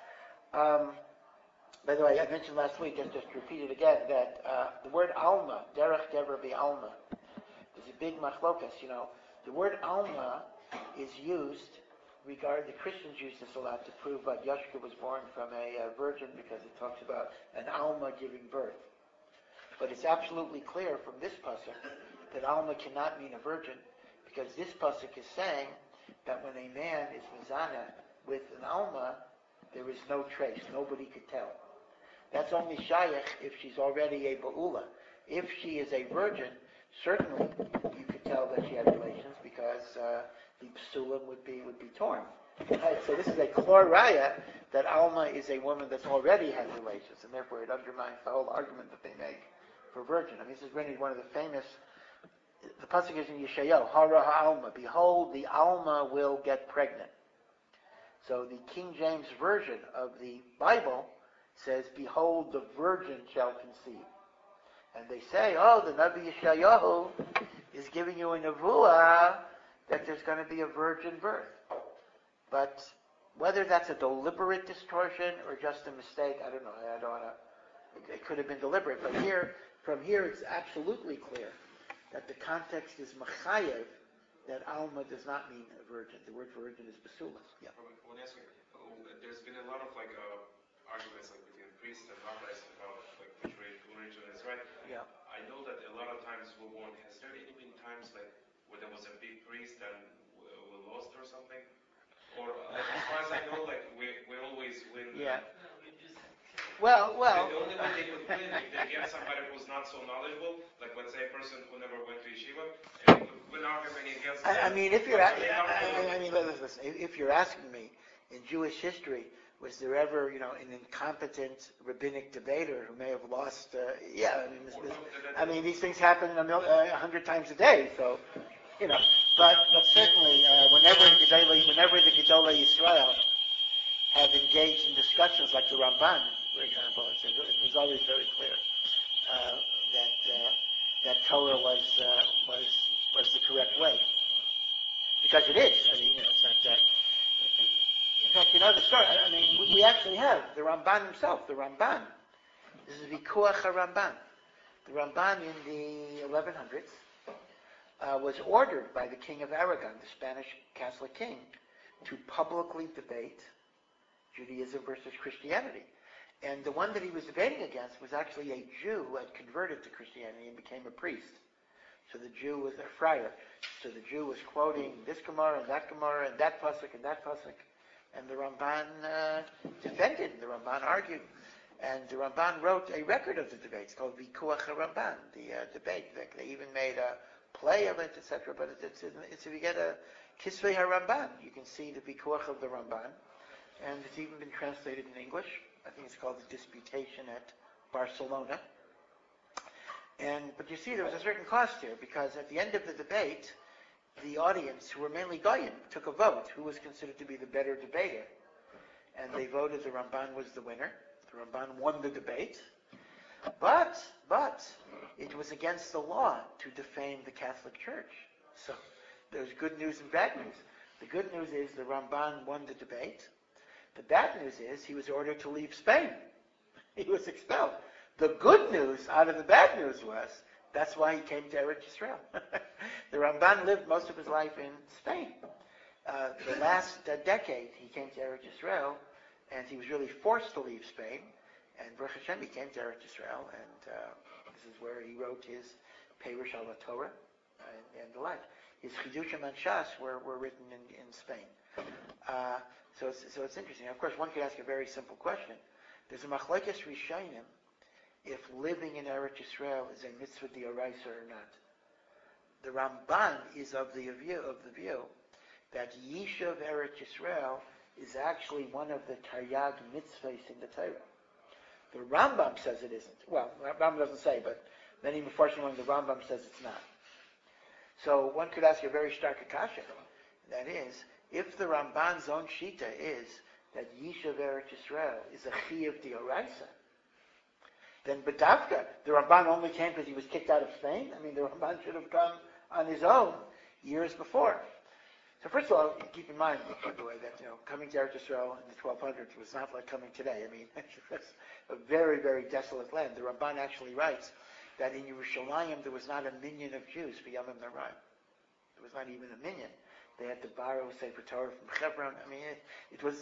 By the way, I mentioned last week, and just to repeat it again, that the word alma, derech gever alma, is a big machlokas. The word alma is used. The Christians use this a lot to prove that Yashka was born from a virgin because it talks about an alma giving birth. But it's absolutely clear from this pasuk that alma cannot mean a virgin, because this pasuk is saying that when a man is mizana with an alma, there is no trace. Nobody could tell. That's only shayach if she's already a ba'ula. If she is a virgin, certainly you could tell that she had relations because the psulim would be torn. Right? So this is a klor raya that alma is a woman that's already had relations, and therefore it undermines the whole argument that they make for virgin. I mean, this is really one of the famous. The pasuk is in Yeshayahu, Hara ha'alma. Behold, the alma will get pregnant. So the King James version of the Bible says, behold, the virgin shall conceive. And they say, the Nabi Yeshayahu is giving you a nevuah that there's going to be a virgin birth. But whether that's a deliberate distortion or just a mistake, I don't know. I don't want to. It could have been deliberate. But from here, it's absolutely clear that the context is machayev, that alma does not mean a virgin. The word virgin is basulas. Yeah. There's been a lot of arguments between priests and rabbis about which religion is right. Yeah. I know that a lot of times we won. Has there been times where there was a big priest and we lost or something? Or as far as I know, we always win. Yeah. Well. The only way they could win if they get somebody who's not so knowledgeable, like let's say a person who never went to yeshiva, and they could win argument against. Listen. If you're asking me, in Jewish history, was there ever, an incompetent rabbinic debater who may have lost? These things happen 100 times a day. So, but certainly, whenever the Gedolei Yisrael have engaged in discussions like the Ramban, for example, it was always very clear that Torah was the correct way, because it is. It's not that. In fact, the story. We actually have the Ramban himself. The Ramban. This is Vikuach HaRamban. The Ramban in the 1100s was ordered by the King of Aragon, the Spanish Catholic king, to publicly debate Judaism versus Christianity. And the one that he was debating against was actually a Jew who had converted to Christianity and became a priest. So the Jew was a friar. So the Jew was quoting this Gemara and that pasuk and that pasuk. And the Ramban defended, the Ramban argued. And the Ramban wrote a record of the debate. It's called Vikuach HaRamban, the debate. They even made a play of it, etc. But it's if you get a Kisvei HaRamban, you can see the Vikuach of the Ramban. And it's even been translated in English. I think it's called The Disputation at Barcelona. But you see, there was a certain cost here, because at the end of the debate, the audience, who were mainly Goyim, took a vote who was considered to be the better debater. And they voted the Ramban was the winner. The Ramban won the debate. But it was against the law to defame the Catholic Church. So there's good news and bad news. The good news is the Ramban won the debate. The bad news is he was ordered to leave Spain. He was expelled. The good news out of the bad news was that's why he came to Eretz Yisrael. The Ramban lived most of his life in Spain. The last decade he came to Eretz Yisrael, and he was really forced to leave Spain. And Baruch Hashem, he came to Eretz Yisrael, and this is where he wrote his Perush al Torah and the like. His Chidushim and Shas were written in Spain. So it's interesting. Of course, one could ask a very simple question. There's a machlokes rishonim if living in Eretz Yisrael is a mitzvah d'oraisa or not. The Ramban is of the view that Yishuv Eretz Yisrael is actually one of the Taryag mitzvahs in the Torah. The Rambam says it isn't. Well, Rambam doesn't say, but many Mefarshim among the Rambam says it's not. So one could ask a very stark akasha. That is, if the Ramban's own shita is that Yishuv Eretz Yisrael is a chiyuv d'oraisa, then B'davka, the Ramban only came because he was kicked out of Spain. I mean, the Ramban should have come on his own years before. So first of all, keep in mind, by the way, that coming to Eretz Yisrael in the 1200s was not like coming today. I mean, it's a very, very desolate land. The Ramban actually writes that in Yerushalayim there was not a minyan of Jews for Yamim Naraim. There was not even a minyan. They had to borrow Sefer Torah from Hebron. I mean, it was.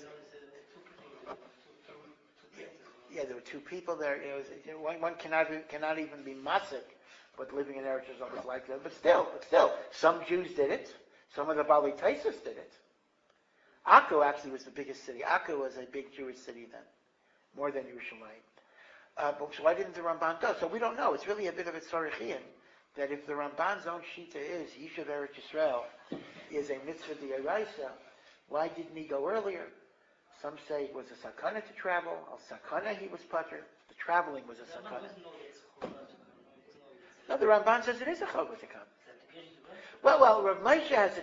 Yeah, there were two people there. One cannot even be masik, but living in Eretz Yisrael was like that. But still, some Jews did it. Some of the Bali Taisus did it. Akko actually was the biggest city. Akko was a big Jewish city then, more than Yerushalayim. But so why didn't the Ramban go? So we don't know. It's really a bit of a tzorichian that if the Ramban's own shita is Yishuv Eretz Yisrael is a mitzvah d'oraisa, why didn't he go earlier? Some say it was a sakana to travel. Al sakana he was patur. The traveling was a sakana. No, the Ramban says it is a chobah to come. Well, Rav Moshe has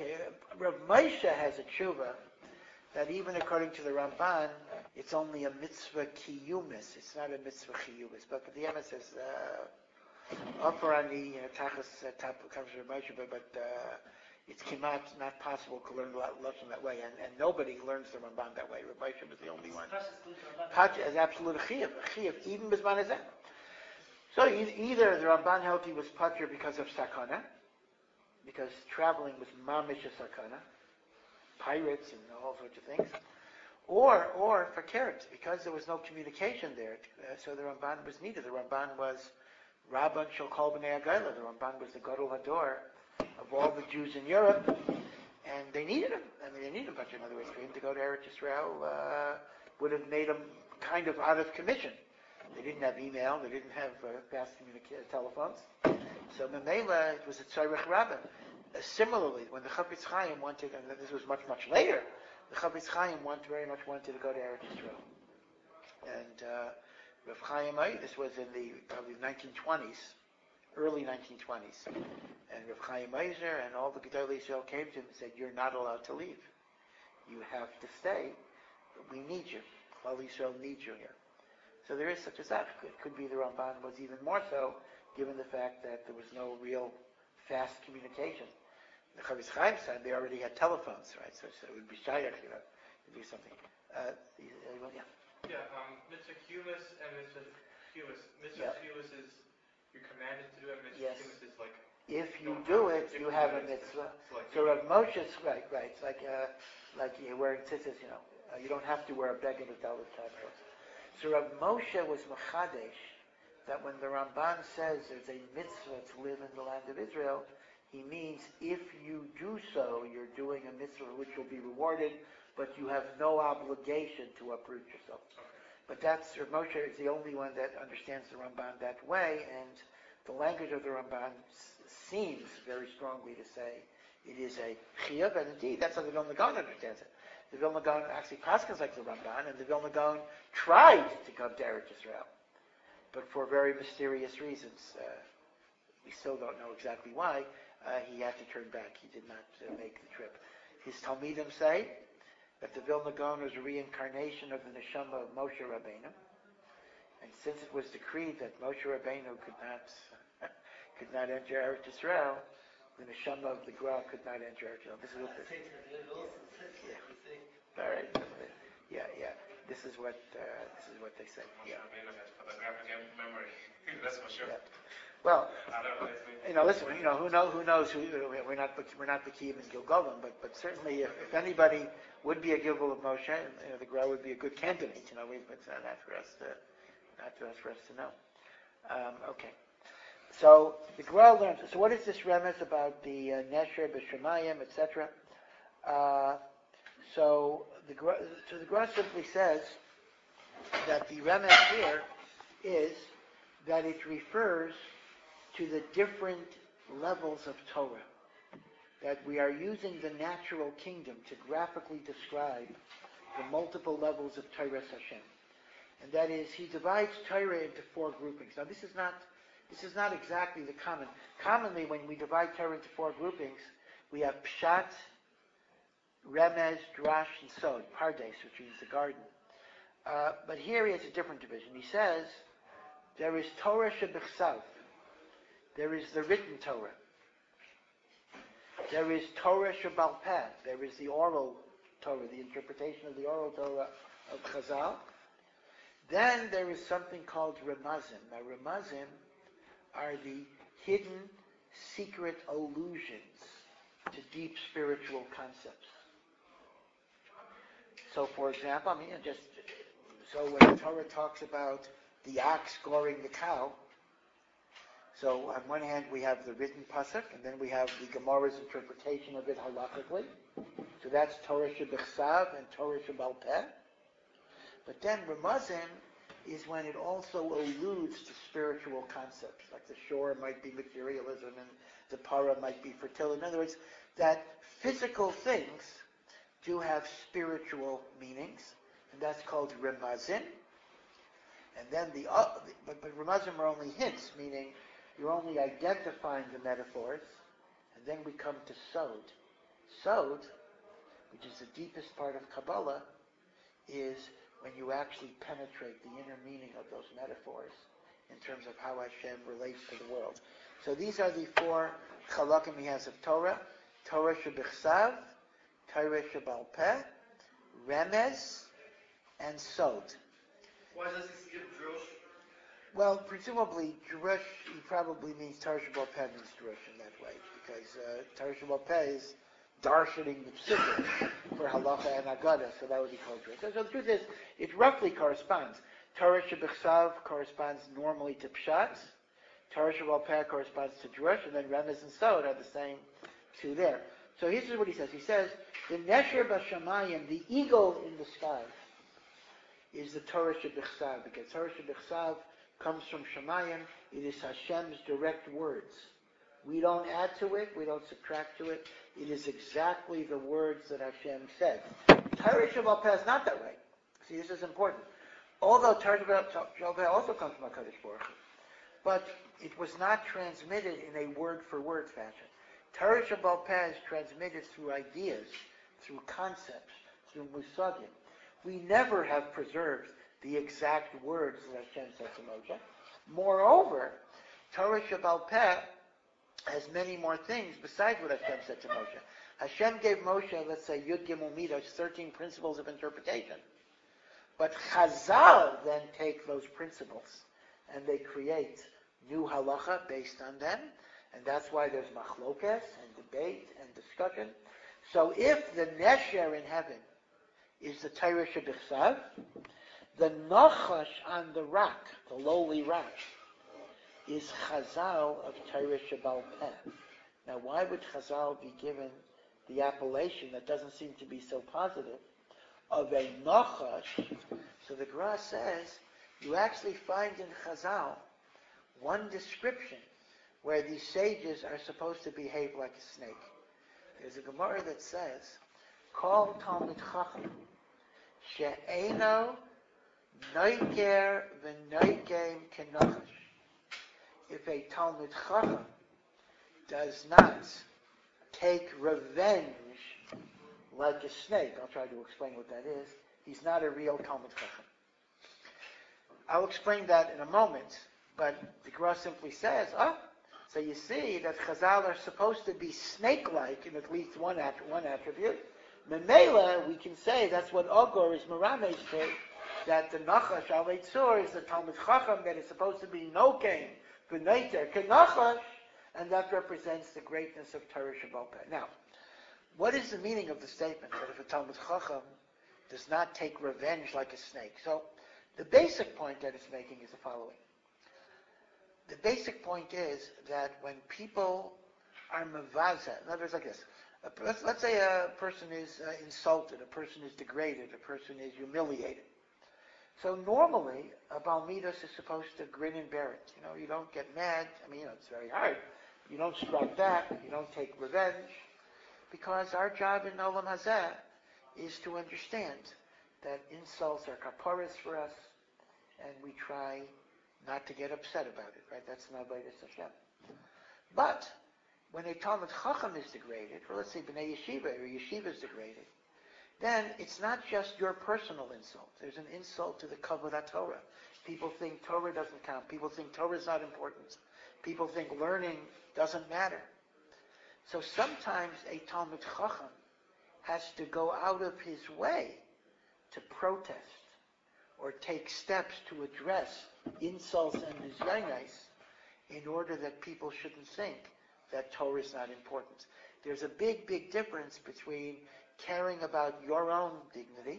a tshuva that even according to the Ramban, it's only a mitzvah kiyumis. It's not a mitzvah chiyumis. But the Yema says, Operani, Tachas comes from Rav Moshe, but it's not possible to learn Lashon that way, and nobody learns the Ramban that way. Rav Moshe was the only one. Pacha is absolute chiyuv, even Bizman Hazeh. So either the Ramban held he was patur because of sakana, because traveling was mamish a sakana, pirates and all sorts of things, or for carrots, because there was no communication there, so the Ramban was needed. The Ramban was Rabban Shel Kol B'nei Agayla. The Ramban was the Gadol Hador of all the Jews in Europe, and they needed him. I mean, they needed him, but in other words, for him to go to Eretz Yisrael would have made him kind of out of commission. They didn't have email, they didn't have fast telephones. So Memela, it was a Tzarech Rabban. Similarly, when the Chafetz Chaim wanted, and this was much, much later, the Chafetz Chaim very much wanted to go to Eretz Yisrael. And Rav Chaim, this was in the probably 1920s, early 1920s. And Rav Chaim Eiser and all the Gedolei Yisrael came to him and said, "You're not allowed to leave. You have to stay. We need you. Klal Yisrael needs you here." So there is such a that. It could be the Ramban was even more so, given the fact that there was no real fast communication. The Chafetz Chaim said they already had telephones, right? So it would be shayach, to do something. Mitzvah Humus and Mitzvah Humus. Mitzvah Humus is you're commanded to do it. Mitzvah Humus is like if you do it, you have a mitzvah. So Rav Moshe's right. It's like you're wearing tzitzis, you don't have to wear a beged with Dalit Tavros. So Rav Moshe was Machadesh that when the Ramban says there's a mitzvah to live in the land of Israel, he means if you do so, you're doing a mitzvah which will be rewarded, but you have no obligation to uproot yourself. But Rav Moshe is the only one that understands the Ramban that way, and the language of the Ramban seems very strongly to say it is a chiyuv, and indeed that's how the Vilna Gaon understands it. The Vilna Gaon actually paskins like the Ramban, and the Vilna Gaon tried to come to Eretz Yisrael, but for very mysterious reasons. We still don't know exactly why. He had to turn back. He did not make the trip. His Talmidim say that the Vilna Gaon was a reincarnation of the neshama of Moshe Rabbeinu, and since it was decreed that Moshe Rabbeinu could not enter Eretz Yisrael, the neshama of the Gra could not enter Eretz Yisrael. This is what all right. Yeah. This is what they say. Yeah. Photographic memory. That's for sure. Yeah. Well, listen. Who knows? We're not Bekiv and Gilgolim, but certainly if anybody would be a Gilgul of Moshe, the Gra would be a good candidate. It's not for us to know. Okay. So the Gra learns. So what is this remez about the Nesher b'Shemayim, etc.? So the Gra simply says that the remez here is that it refers to the different levels of Torah. That we are using the natural kingdom to graphically describe the multiple levels of Torah Hashem. And that is, he divides Torah into 4 groupings. Now this is not exactly the common. Commonly when we divide Torah into 4 groupings, we have Pshat, Remez, Drash, and Sod, Pardes, which means the garden. But here he has a different division. He says, there is Torah Shebichsav. There is the written Torah. There is Torah Shebal Peh. There is the oral Torah, the interpretation of the oral Torah of Chazal. Then there is something called Ramazim. Now Ramazim are the hidden, secret allusions to deep spiritual concepts. So for example, when the Torah talks about the ox goring the cow, so on one hand we have the written pasuk, and then we have the Gemara's interpretation of it halachically. So that's Torah Shebichsav and Torah Shebal Peh. But then Ramazim is when it also alludes to spiritual concepts, like the shore might be materialism and the para might be fertility. In other words, that physical things do have spiritual meanings, and that's called Ramazim. And then but Ramazim are only hints, meaning you're only identifying the metaphors, and then we come to Sod. Sod, which is the deepest part of Kabbalah, is when you actually penetrate the inner meaning of those metaphors in terms of how Hashem relates to the world. So these are the 4 chalakim he has of Torah. Torah Shebichsav, Torah Shebal Peh, Remez, and Sod. Why does he skip Drush? Well, presumably, Drush, he probably means Torah Shebal Peh means Drush in that way, because Torah Shebal Peh is darshaning the psukim for halacha and agada, so that would be called Drush. So the truth is, it roughly corresponds. Torah Shebichsav corresponds normally to Pshat, Torah Shebal Peh corresponds to Drush, and then Remez and Sod are the same 2 there. So here's what he says. He says, the Nesher Bashamayim, the eagle in the sky, is the Torah Shebichsav, because Torah Shebichsav comes from Shemayim. It is Hashem's direct words. We don't add to it, we don't subtract to it. It is exactly the words that Hashem said. Torah Shebal Peh is not that way. See, this is important. Although Torah Shebal Peh also comes from HaKadosh Baruch Hu, but it was not transmitted in a word-for-word fashion. Torah Shebal Peh is transmitted through ideas, through concepts, through musagim. We never have preserved the exact words that Hashem said to Moshe. Moreover, Torah Shebal Peh has many more things besides what Hashem said to Moshe. Hashem gave Moshe, let's say, Yud Gimel Midos, 13 principles of interpretation. But Chazal then take those principles and they create new halacha based on them, and that's why there's machlokes and debate and discussion. So if the Nesher in heaven is the Torah Shebichsav, the Nachash on the rock, the lowly rock, is Chazal of Torah Shebal Peh. Now, why would Chazal be given the appellation that doesn't seem to be so positive of a Nachash? So the Gra says, you actually find in Chazal one description where these sages are supposed to behave like a snake. There's a Gemara that says, Kol Talmid Chacham she'eino noiker v'noikem kenachash. If a Talmid Chacham does not take revenge like a snake, I'll try to explain what that is, he's not a real Talmid Chacham. I'll explain that in a moment, but the Gemara simply says, so you see that Chazal are supposed to be snake-like in at least one attribute. Memela, we can say that's what Ogor is Meramesh to, that the Nachash Alei Tzur is the Talmid Chacham that is supposed to be Nokein, V'neiter, Kenachash, and that represents the greatness of Torah Shebal Peh. Now, what is the meaning of the statement that if a Talmid Chacham does not take revenge like a snake? So, the basic point that it's making is the following. The basic point is that when people are mevaza, in other words, like this, let's say a person is insulted, a person is degraded, a person is humiliated. So normally, a Balmidos is supposed to grin and bear it. You don't get mad. It's very hard. You don't strike back. You don't take revenge. Because our job in Olam Hazeh is to understand that insults are kaparas for us, and we try not to get upset about it, right? That's not Avodas Hashem. But when a Talmud Chacham is degraded, or let's say B'nai Yeshiva or Yeshiva is degraded, then it's not just your personal insult. There's an insult to the Kavod HaTorah. People think Torah doesn't count. People think Torah is not important. People think learning doesn't matter. So sometimes a Talmud Chacham has to go out of his way to protest or take steps to address insults and nizyaynais in order that people shouldn't think that Torah is not important. There's a big, big difference between caring about your own dignity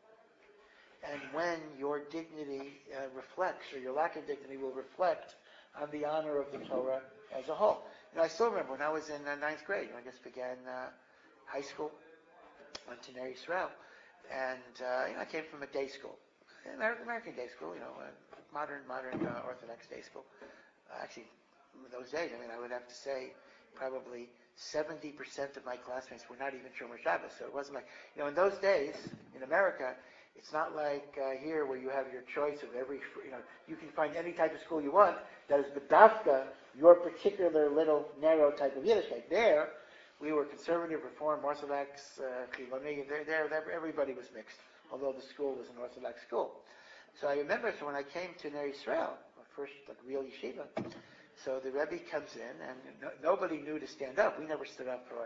and when your dignity reflects, or your lack of dignity will reflect on the honor of the Torah as a whole. I still remember when I was in ninth grade, I just began high school, went to Ner Yisrael, and I came from a day school, American day school, modern Orthodox day school. Actually, in those days, I would have to say probably 70% of my classmates were not even Shomer Shabbos. So it wasn't like, in those days, in America, it's not like here where you have your choice of every, you can find any type of school you want that is bedafka, your particular little narrow type of Yiddishkeit. There, we were conservative, reform, Orthodox, Chiloni, everybody was mixed, although the school was an Orthodox school. So I remember, when I came to Ner Yisrael, my first real yeshiva, so the Rebbe comes in, and nobody knew to stand up. We never stood up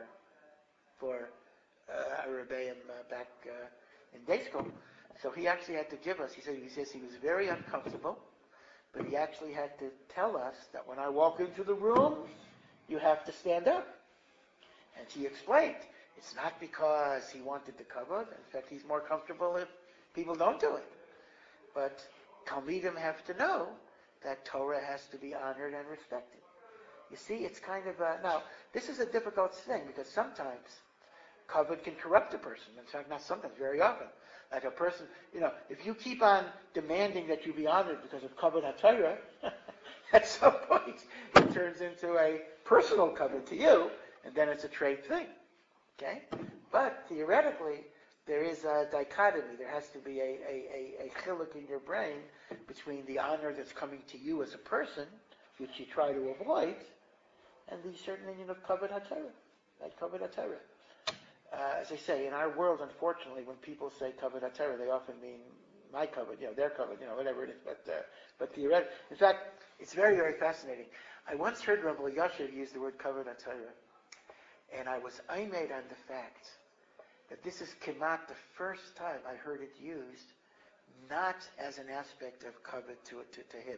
for our Rebbeim back in day school. So he actually had to give us, he says he was very uncomfortable, but he actually had to tell us that when I walk into the room, you have to stand up. And he explained, it's not because he wanted the kavod. In fact, he's more comfortable if people don't do it. But Talmidim have to know that Torah has to be honored and respected. You see, it's kind of now, this is a difficult thing, because sometimes kavod can corrupt a person. In fact, not sometimes, very often. Like a person, if you keep on demanding that you be honored because of kavod HaTorah, at some point it turns into a personal kavod to you, and then it's a trade thing. Okay? But theoretically, there is a dichotomy. There has to be a chiluk in your brain between the honor that's coming to you as a person, which you try to avoid, and the certain union of kavod HaTorah, like kavod HaTorah. As I say, in our world, unfortunately, when people say kavod HaTorah, they often mean my kavod, their kavod, whatever it is. But theoretically, in fact, it's very, very fascinating. I once heard Rabbi Yashiv use the word kavod HaTorah, and I was aymed on the fact that this is kemat the first time I heard it used, not as an aspect of kavod to him.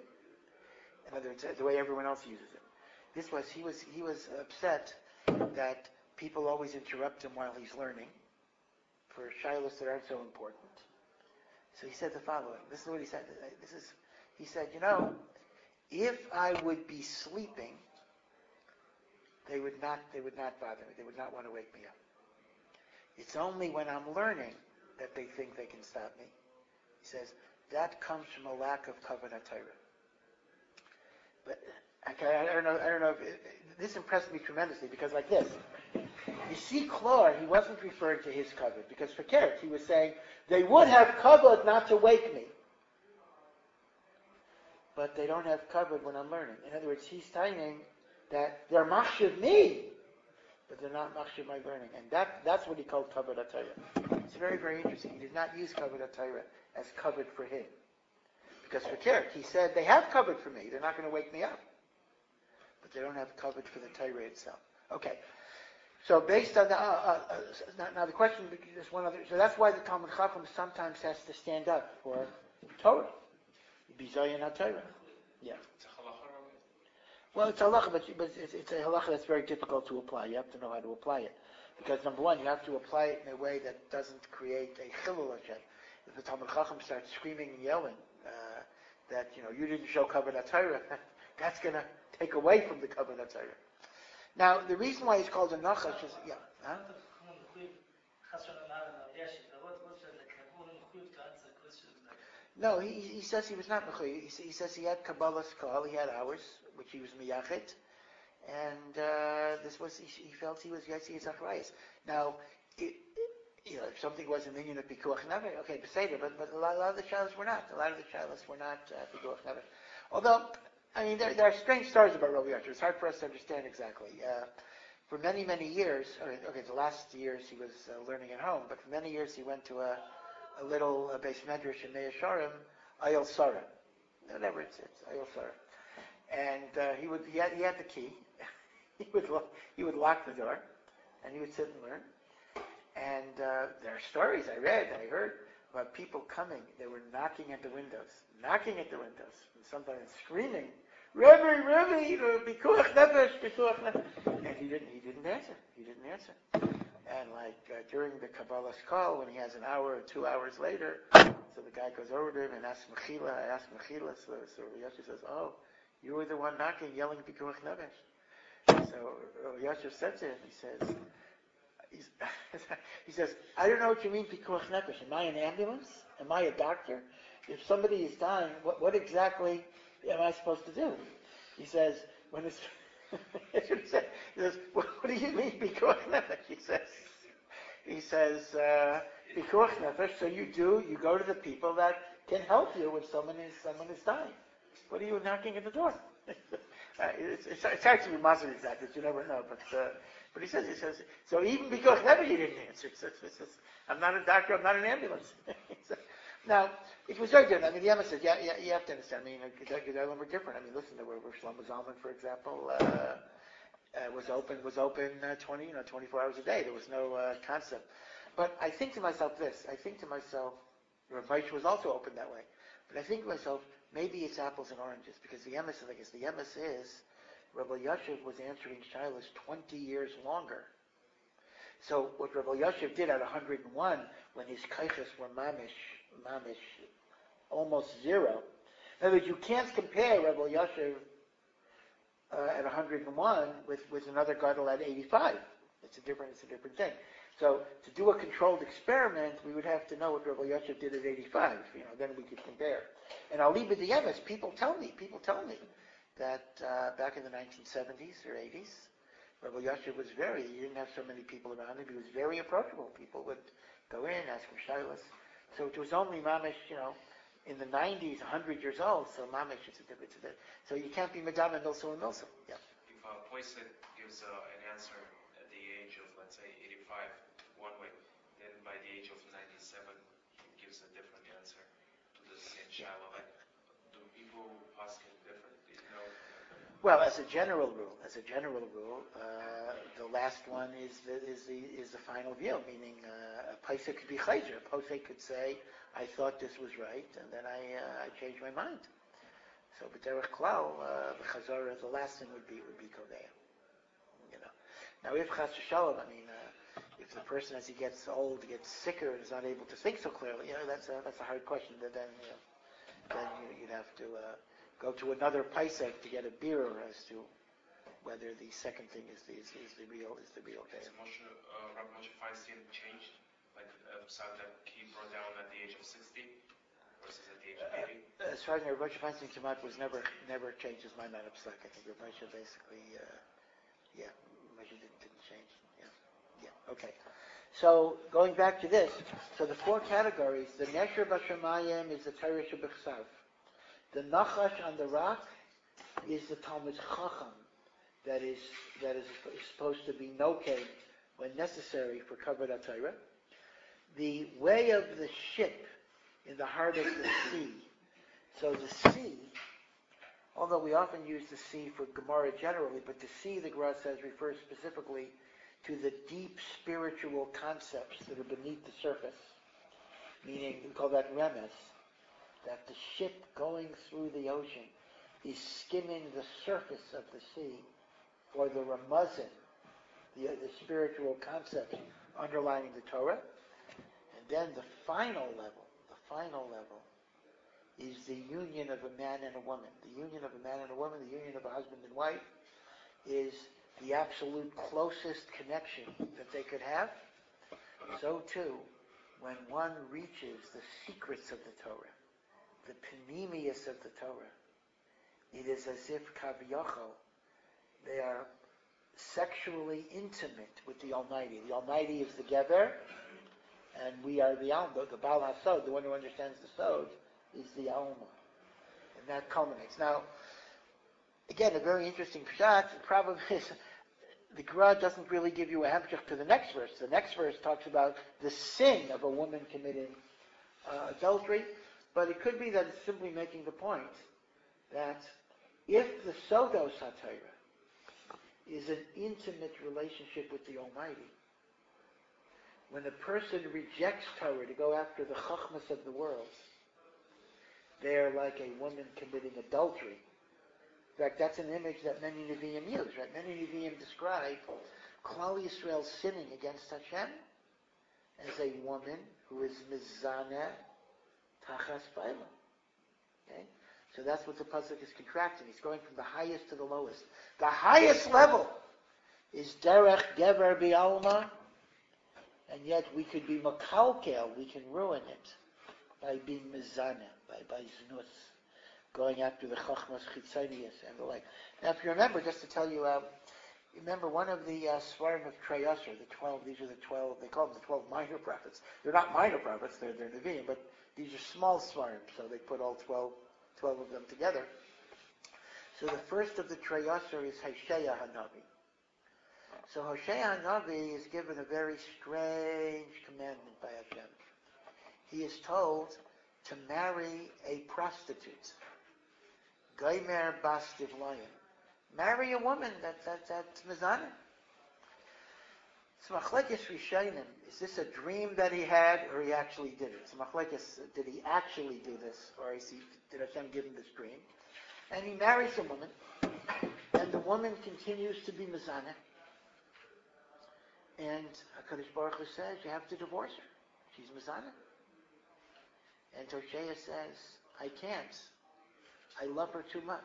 In other words, the way everyone else uses it. This was he was upset that people always interrupt him while he's learning for shilas that aren't so important. So he said the following. This is what he said. He said, if I would be sleeping, they would not bother me. They would not want to wake me up. It's only when I'm learning that they think they can stop me. He says, that comes from a lack of kavod HaTorah. But okay, I don't know if this impressed me tremendously, because like this, you see, Klor, he wasn't referring to his kavod, because for Keret, he was saying, they would have kavod not to wake me, but they don't have kavod when I'm learning. In other words, he's saying that they're machshav me, but they're not machshav my learning. And that's what he called kavod HaTorah. It's very, very interesting. He did not use kavod HaTorah as kavod for him. Because for Keret, he said, they have kavod for me. They're not going to wake me up. But they don't have kavod for the Torah itself. Okay. So based on now the question is one other. So that's why the Talmud Chacham sometimes has to stand up for Torah. Bizayin HaTorah. Yeah. It's a halacha. Well, it's a halacha, but it's a halacha that's very difficult to apply. You have to know how to apply it. Because number one, you have to apply it in a way that doesn't create a chilul Hashem. If the Talmud Chacham starts screaming and yelling that you didn't show kavod HaTorah, that's going to take away from the kavod HaTorah. Now, the reason why it's called a nachash is, yeah. Huh? No, he says he was not mechuyev. He says he had Kabbalah Kol, he had hours, which he was miyachet, and this was he felt he was Yetzi Zacharayas. Now, if something was a minion of Pikuach Nefesh, okay, Beseder, but a lot of the Shilas were not. A lot of the Shilas were not Pikuach Nefesh. Although, I mean, there are strange stories about Rabbi Yasher. It's hard for us to understand exactly. For many, many years, the last years he was learning at home, but for many years he went to a little Beis Medrash in Mea Sharim, Ayel Sarah. Whatever it's Ayel Sarah. And he had the key. he would lock the door, and he would sit and learn. And there are stories I heard about people coming. They were knocking at the windows, and sometimes screaming, Rebbe, Pikuach Nefesh, Pikuach Nefesh. And he didn't answer. And during the Kabbalah Kol, when he has an hour or 2 hours later, so the guy goes over to him and asks Mechila. So Yasher says, "Oh, you were the one knocking, yelling Pikuach Nefesh." So Yasher said to him, he says, I don't know what you mean, Pikuach Nefesh. Am I an ambulance? Am I a doctor? If somebody is dying, what exactly am I supposed to do? He says, when it's, he says, what do you mean, Pikuach Nefesh? He says, Pikuach Nefesh, so you go to the people that can help you when someone is dying. What are you knocking at the door? It's actually Masr exactly, you never know, but he says, so even because never he didn't answer. He says, I'm not a doctor, I'm not an ambulance. Now, it was very different. I mean, the Emma says, you have to understand. I mean, Gedolim were different. I mean, listen, there were Shlomo Zalman, for example, was open 24 hours a day. There was no concept. But I think to myself this. Rav Moshe was also open that way. But I think to myself, maybe it's apples and oranges, because the emes is Rabbi Yashiv was answering Shilas 20 years longer. So what Rabbi Yashiv did at 101, when his kaiches were mamish, almost zero. In other words, you can't compare Rabbi Yashiv at 101 with another gadol at 85. It's a different thing. So to do a controlled experiment, we would have to know what Rabbi Yashiv did at 85. Then we could compare. And I'll leave it the emes. People tell me that back in the 1970s or 80s, Rabbi Yashiv was he didn't have so many people around him. He was very approachable. People would go in, ask him shilas. So it was only mamish, in the 90s, 100 years old. So mamish, it's a different. So you can't be madam and milso and milso. Yeah. If Poisson gives an answer at the age of, let's say, 85, one way, then by the age of 97, he gives a different answer to the same shiloh. Do people ask him differently? Well, as a general rule, the last one is the final view. Meaning, a paisa could be chayzer. A paisa could say, "I thought this was right, and then I changed my mind." So, b'derech klal, the chazara, the last thing would be kodeya. Now, if chas v'shalom, if the person as he gets old gets sicker and is not able to think so clearly, that's a hard question. Then you'd have to go to another paisek to get a beer as to whether the second thing is the real case. Rabbi Moshe Feinstein changed, psak that he brought down at the age of 60 versus at the age of 80. As far as Rabbi Moshe Feinstein came out, was never changed his mind on psak. I think Rabbi Moshe basically, Moshe didn't change. Yeah. Okay. So going back to this, so the four categories: the Nesher B'Shamayim is the Torah Shebechsav. The Nachash on the rock is the Talmud Chacham that is supposed to be noked when necessary for Kavod HaTorah. The way of the ship in the heart of the sea. So the sea, although we often use the sea for Gemara generally, but the sea, the Gemara says, refers specifically to the deep spiritual concepts that are beneath the surface. Meaning, we call that remes. That the ship going through the ocean is skimming the surface of the sea for the ramazin, the spiritual concepts underlying the Torah. And then the final level is the union of a man and a woman. The union of a man and a woman, the union of a husband and wife, is the absolute closest connection that they could have. So too, when one reaches the secrets of the Torah, the panemius of the Torah. It is as if Kaviyachol, they are sexually intimate with the Almighty. The Almighty is the Gever, and we are the Alma. The Baal HaSod, the one who understands the Sod, is the Alma. And that culminates. Now, again, a very interesting pshat. The problem is, the Gemara doesn't really give you a hemshech to the next verse. The next verse talks about the sin of a woman committing adultery, but it could be that it's simply making the point that if the Sodos HaTorah is an intimate relationship with the Almighty, when a person rejects Torah to go after the chachmas of the world, they are like a woman committing adultery. In fact, that's an image that many Nevi'im use, right? Many Nevi'im describe Klal Yisrael sinning against Hashem as a woman who is mizaneh tachas ba'ila. Okay? So that's what the pasuk is contracting. He's going from the highest to the lowest. The highest level is derech gever bi'alma, and yet we could be makalkel, we can ruin it by being mizaneh, by znus, going after the chachmas chitzonius and the like. Now, if you remember, just to tell you, remember one of the svarim of Treyasar, the 12, these are the 12, they call them the 12 minor prophets. They're not minor prophets, they're Nevi'im, but these are small svarim, so they put all 12 of them together. So the first of the Treyasar is Hosea Hanavi. So Hosea Hanavi is given a very strange commandment by Hashem. He is told to marry a prostitute. Gomer bas divlayim. Marry a woman that's mizaneh. So machlekes rishonim, is this a dream that he had, or he actually did it? So machlekes, did he actually do this, or did Hashem give him this dream? And he marries a woman, and the woman continues to be mizaneh. And HaKadosh Baruch Hu says, you have to divorce her. She's mizaneh. And Hosea says, I can't. I love her too much.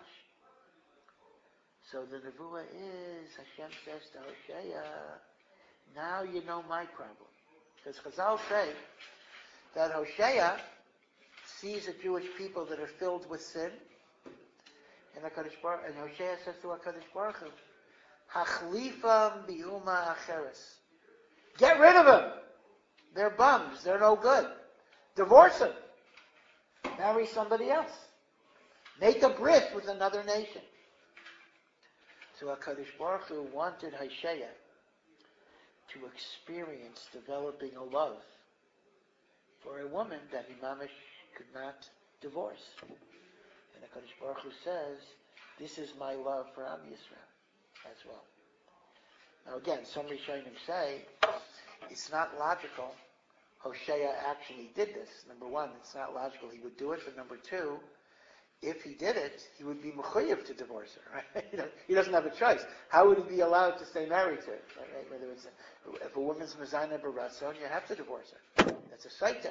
So the nevuah is, Hashem says to Hosea, now you know my problem. Because Chazal say that Hosea sees a Jewish people that are filled with sin, and Hosea says to HaKadosh Baruch Hu, Hachlifam bi'uma acheres. Get rid of them. They're bums. They're no good. Divorce them. Marry somebody else. Make a brit with another nation. So HaKadosh Baruch Hu wanted Hosea to experience developing a love for a woman that he mamish could not divorce. And HaKadosh Baruch Hu says, this is my love for Am Yisrael as well. Now again, some Rishonim say, it's not logical Hosea actually did this. Number one, it's not logical he would do it, but number two, if he did it, he would be mechuyev to divorce her, right? He doesn't have a choice. How would he be allowed to stay married to her? Right? Whether it's if a woman's mezainih b'ratzon, you have to divorce her. That's a saita.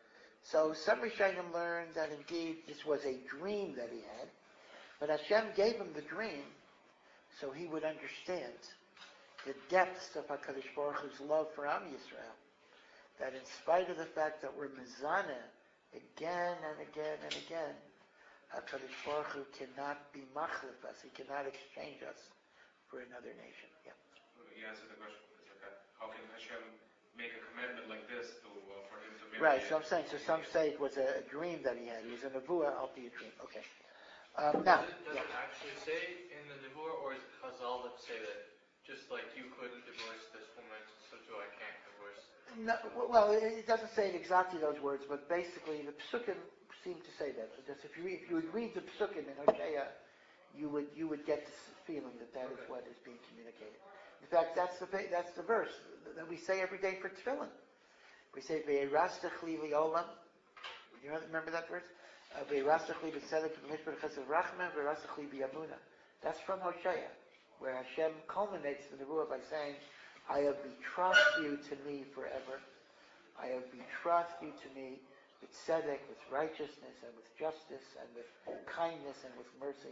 So some Rishonim learned that indeed this was a dream that he had, but Hashem gave him the dream so he would understand the depths of HaKadosh Baruch Hu's love for Am Yisrael. That in spite of the fact that we're mezaneh again and again and again, HaKadosh Baruch Hu cannot be machlif us. He cannot exchange us for another nation. Yeah. You answered the question. It's like how can Hashem make a commandment like this for him to marry? Right. So I'm saying. So some say it was a dream that he had. It was a nevuah, I'll be a dream. Okay. Now. Does it actually say in the nevuah, or is it Chazal that say that just like you couldn't divorce this woman, so too I can't divorce? No, well, it doesn't say exactly those words, but basically the psukim seem to say that. Just if you would read the psukim in Hosea, you would get this feeling that is what is being communicated. In fact, that's the verse that we say every day for tefillin. We say ve'erastachli li'olam. You remember that verse? Ve'erastachli b'tzedek v'mishpat chesed rachma ve'erastachli b'yamuna. That's from Hosea, where Hashem culminates the nevuah by saying, I have betrothed you to me forever. I have betrothed you to me with tzedek, with righteousness, and with justice, and with kindness, and with mercy,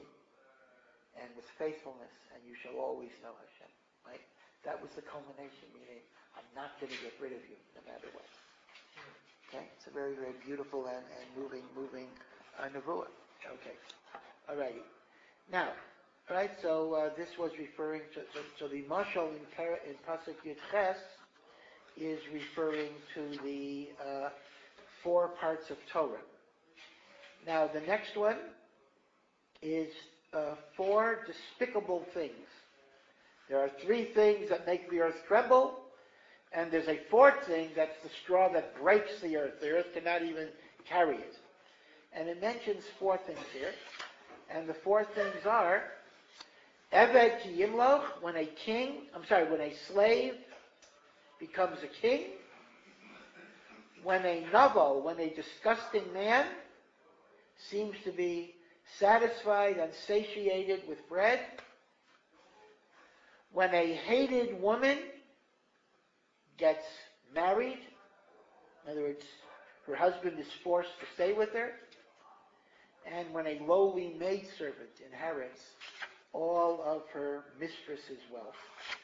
and with faithfulness, and you shall always know Hashem. Right? That was the culmination, meaning I'm not going to get rid of you, no matter what. Okay? It's a very, very beautiful and moving A nevuah. Okay. All righty. Now, all right. So this was referring to. So the mashal in pasuk Yud Ches is referring to the 4 parts of Torah. Now the next one is 4 despicable things. There are 3 things that make the earth tremble, and there's a 4th thing that's the straw that breaks the earth. The earth cannot even carry it. And it mentions 4 things here. And the 4 things are Eved ki yimloch, when a slave becomes a king. When a naval, when a disgusting man seems to be satisfied and satiated with bread. When a hated woman gets married, in other words, her husband is forced to stay with her, and when a lowly maidservant inherits all of her mistress's wealth.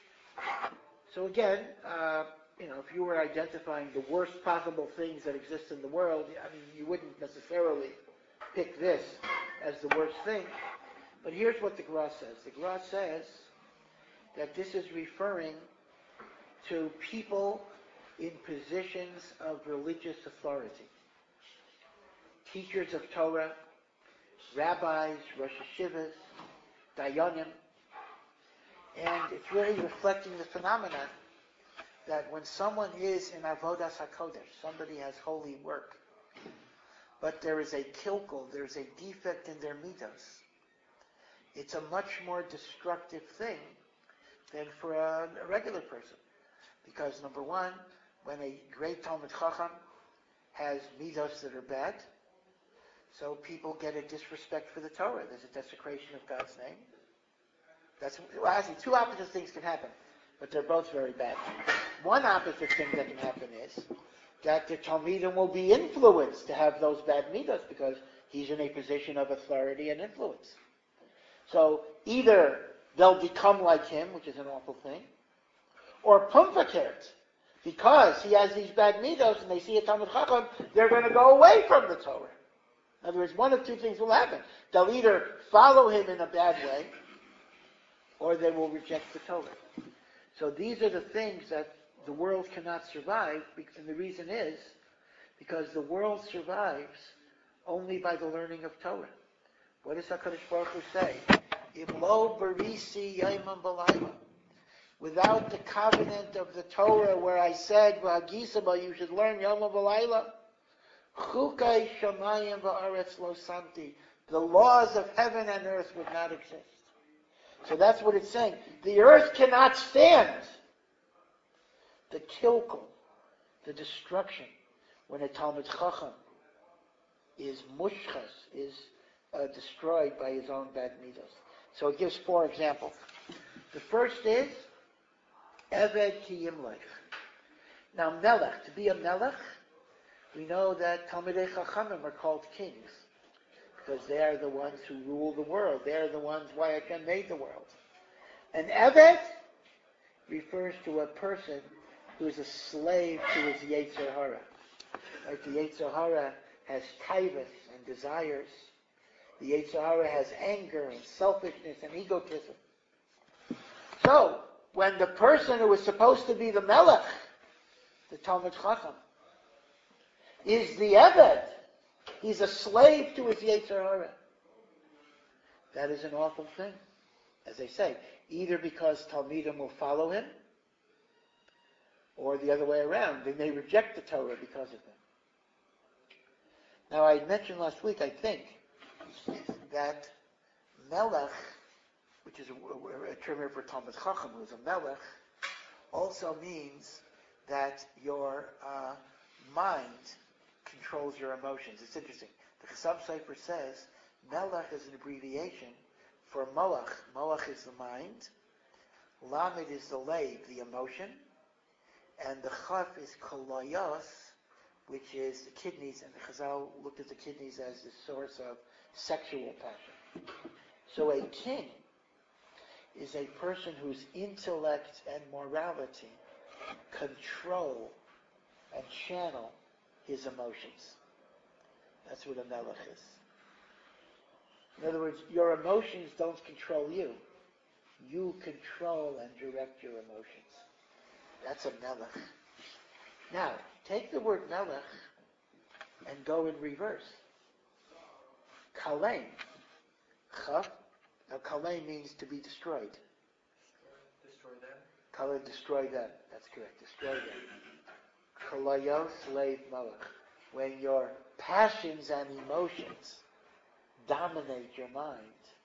So again, if you were identifying the worst possible things that exist in the world, you wouldn't necessarily pick this as the worst thing. But here's what the Gra says. The Gra says that this is referring to people in positions of religious authority. Teachers of Torah, rabbis, Rosh Hashivas, Dayanim. And it's really reflecting the phenomenon that when someone is in Avodas HaKodesh, somebody has holy work, but there is a kilkel, there's a defect in their midos, it's a much more destructive thing than for a regular person. Because number one, when a great Talmid Chacham has midos that are bad, so people get a disrespect for the Torah. There's a desecration of God's name. Actually, 2 opposite things can happen, but they're both very bad. One opposite thing that can happen is that the Talmidim will be influenced to have those bad midos because he's in a position of authority and influence. So either they'll become like him, which is an awful thing, or pumfakert, because he has these bad midos and they see a Talmid Chacham, they're going to go away from the Torah. In other words, one of 2 things will happen. They'll either follow him in a bad way, or they will reject the Torah. So these are the things that the world cannot survive, and the reason is because the world survives only by the learning of Torah. What does HaKadosh Baruch Hu say? Im lo barisi yomim v'layla. Without the covenant of the Torah where I said, V'hagisaba, you should learn yomim v'layla, chukai shamayim v'aretz lo samti. The laws of heaven and earth would not exist. So that's what it's saying. The earth cannot stand the kilkel, the destruction, when a Talmid Chacham is mushchas, is destroyed by his own bad midos. So it gives 4 examples. The first is Eved ki yimlech. Now Melech, to be a Melech, we know that Talmidei Chachamim are called kings, because they are the ones who rule the world. They are the ones why Hashem made the world. And Eved refers to a person who is a slave to his Yetzer Hara. Like the Yetzer Hara has taivas and desires. The Yetzer Hara has anger and selfishness and egotism. So, when the person who is supposed to be the Melech, the Talmid Chacham, is the Eved, he's a slave to his Yetzer Hara. That is an awful thing. As I say, either because Talmidim will follow him, or the other way around. They may reject the Torah because of him. Now, I mentioned last week, I think, that Melech, which is a term here for Talmid Chacham, who's a Melech, also means that your mind controls your emotions. It's interesting. The Chasam Sofer says Melech is an abbreviation for Moach. Moach is the mind. Lamed is the leib, the emotion. And the Chaf is Kolayos, which is the kidneys. And the Chazal looked at the kidneys as the source of sexual passion. So a king is a person whose intellect and morality control and channel his emotions. That's what a Melech is. In other words, your emotions don't control you. You control and direct your emotions. That's a melech. Now, take the word melech and go in reverse. Kalem. Cha. Now, kalem means to be destroyed. Destroy them? Kala, destroy them. That's correct. Destroy them. Kalayo, slave melech. When your passions and emotions dominate your mind,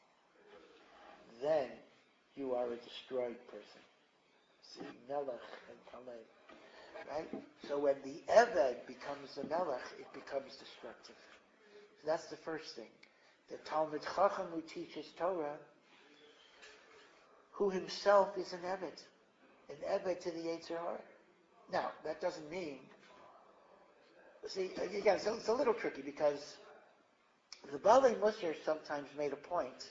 then you are a destroyed person. See, melech and kalem. Right? So when the Eved becomes a melech, it becomes destructive. So that's the first thing. The Talmid Chacham who teaches Torah, who himself is an Eved to the Yetzer Hara. Now, that doesn't mean, see, again, it's a little tricky because the Balei Musar sometimes made a point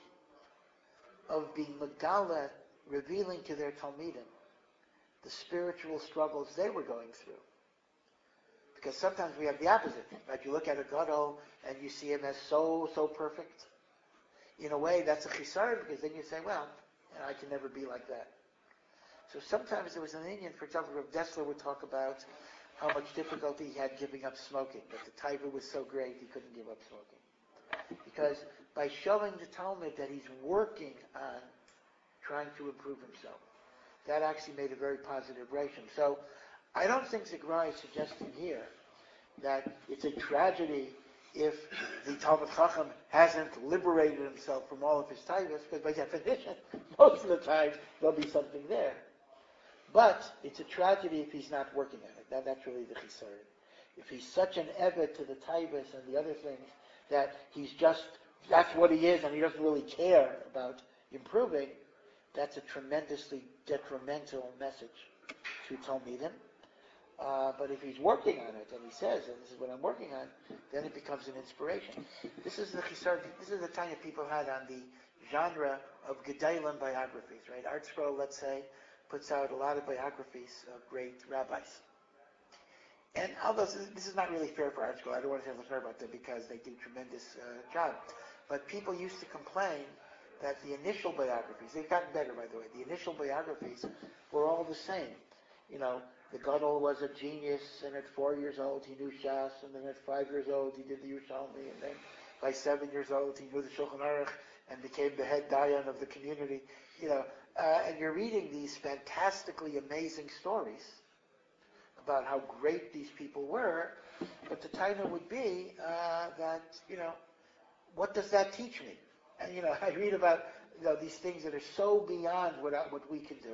of being Megala, revealing to their Talmidim the spiritual struggles they were going through. Because sometimes we have the opposite, right? You look at a Gadol and you see him as so perfect. In a way, that's a chisar, because then you say, well, I can never be like that. So sometimes there was an Indian, for example, Rav Dessler would talk about how much difficulty he had giving up smoking, but the taiva was so great he couldn't give up smoking. Because by showing the Talmud that he's working on trying to improve himself, that actually made a very positive relation. So I don't think Zigrai is suggesting here that it's a tragedy if the Talmud Chacham hasn't liberated himself from all of his taivas, because by definition, most of the time there'll be something there. But it's a tragedy if he's not working on it. That's really the chisar. If he's such an evet to the taivas and the other things that that's what he is and he doesn't really care about improving, that's a tremendously detrimental message to Talmidim. But if he's working on it, and he says, and this is what I'm working on, then it becomes an inspiration. This is the chisar, this is the time that people had on the genre of Gedalim biographies, right? ArtScroll, let's say, puts out a lot of biographies of great rabbis. And although this is not really fair for ArtScroll, I don't want to say unfair about them because they do a tremendous job. But people used to complain that the initial biographies, they've gotten better by the way, the initial biographies were all the same. You know, the Gadol was a genius, and at 4 years old he knew Shas, and then at 5 years old he did the Yerushalmi, and then by 7 years old he knew the Shulchan Aruch and became the head dayan of the community. You know, and you're reading these fantastically amazing stories about how great these people were, but the title would be that, you know, what does that teach me? And, you know, I read about, you know, these things that are so beyond what we can do.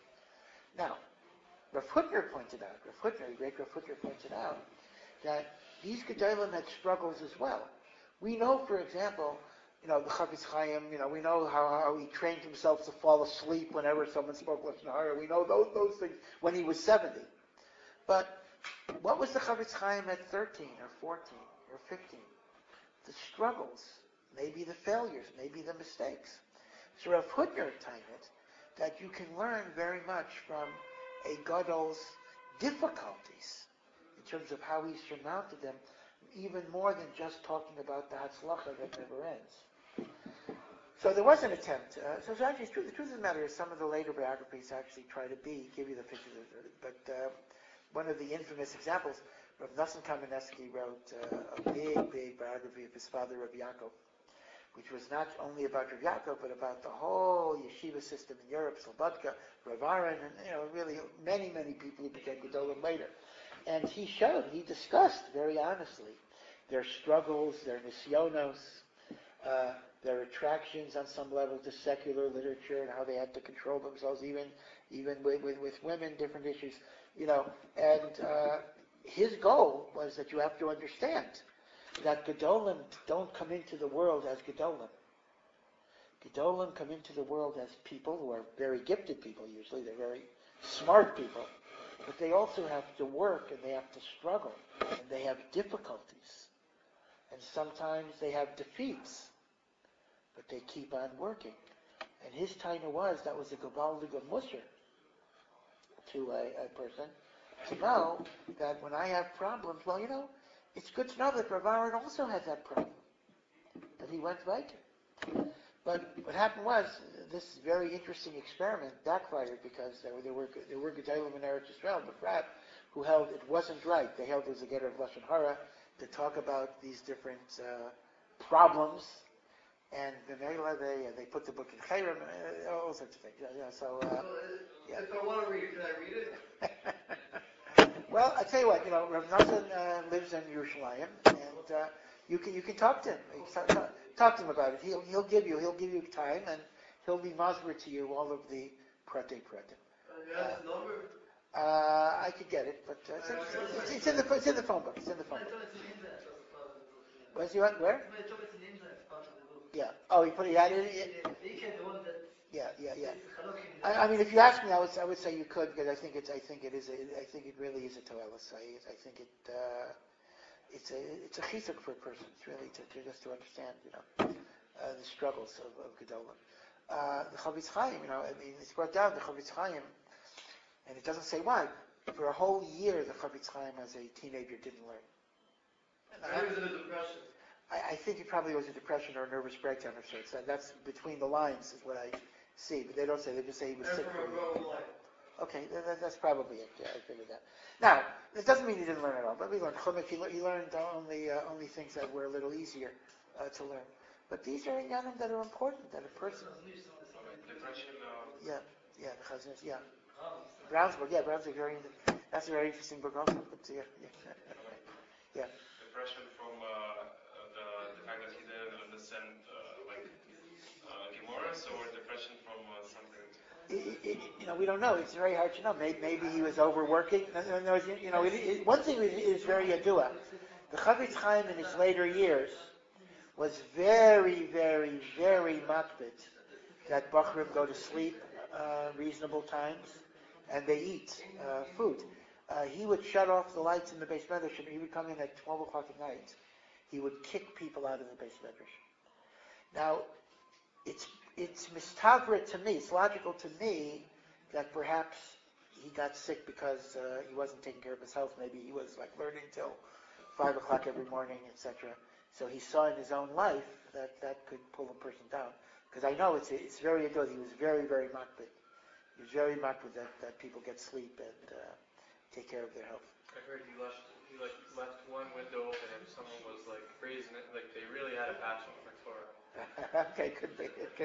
Now, Rav Hutner pointed out, the great Rav Hutner pointed out, that these Gedalim had struggles as well. We know, for example, you know, the Chafetz Chaim, you know, we know how he trained himself to fall asleep whenever someone spoke Lashon Hara. We know those things when he was 70. But what was the Chafetz Chaim at 13 or 14 or 15? The struggles, maybe the failures, maybe the mistakes. So Rav Hutner timed it that you can learn very much from a Gadol's difficulties in terms of how he surmounted them, even more than just talking about the Hatzlacha that never ends. So there was an attempt. So actually, the truth of the matter is some of the later biographies actually try to give you the pictures of it. But one of the infamous examples, Rav Nosson Kamenetsky wrote a big biography of his father, Rav Yaakov, which was not only about Rav Yaakov, but about the whole yeshiva system in Europe, Slobodka, Rav Aaron, and, you know, really many people who became Gedolim later. And he discussed very honestly their struggles, their nisyonos, their attractions on some level to secular literature, and how they had to control themselves, even with women, different issues, you know. And his goal was that you have to understand that Gedolim don't come into the world as Gedolim. Gedolim come into the world as people who are very gifted people, usually. They're very smart people. But they also have to work, and they have to struggle, and they have difficulties. And sometimes they have defeats, but they keep on working. And his taina was, that was a gavaldig of Musar to a person, to know that when I have problems, well, you know, it's good to know that Rav Aaron also had that problem. that he went weiter. But what happened was, this very interesting experiment backfired because there were Gedolim in Eretz Yisrael, Befrat, who held it wasn't right. They held it was a getter of Lashon Hara to talk about these different problems, and they put the book in Chayrim, all sorts of things. If I want to read it, can I read it? Well, I tell you what, Rav Nassan lives in Yerushalayim, and you can talk to him. Talk to him about it. He'll give you time, and he'll be masber to you all of the prate. You have his number? I could get it, but it's in the phone book. It's in the phone book. Where's he at? Where? Yeah. Oh, he had it. Yeah. I mean, if you ask me, I would say you could, because I think it really is a toelis. I think it's a chizuk for a person. It's really just to understand, the struggles of Gedolim. The Chavetz Chaim, it's brought down the Chavetz Chaim, and it doesn't say why. For a whole year, the Chavetz Chaim as a teenager didn't learn. Maybe it was a depression. I think it probably was a depression or a nervous breakdown of sorts. That's between the lines is what I see, but they don't say. They just say he was sick. Okay, that's probably it. Yeah, I figured that. Now, it doesn't mean he didn't learn at all, but we learned chumik. He learned only things that were a little easier to learn. But these are yanim that are important, that a person... Depression. Yeah, the Chazanish, yeah. Brownsburg, that's a very interesting book also. But, yeah. Depression from the fact that he didn't understand Gemara, or depression from something. We don't know. It's very hard to know. Maybe he was overworking. One thing is very yadua. The Chavetz Chaim in his later years was very, very, very makbid that Bachrim go to sleep reasonable times and they eat food. He would shut off the lights in the Beis Medrash, and he would come in at 12 o'clock at night. He would kick people out of the Beis Medrash. Now, it's mistavrit to me, it's logical to me that perhaps he got sick because he wasn't taking care of his health. Maybe he was learning till 5 o'clock every morning, etc. So he saw in his own life that could pull a person down. Because I know it's very good. He was very, very makbid. He was very makbid that people get sleep and take care of their health. I heard he left one window open if someone was raising it, they really had a passion for Torah. Okay, it could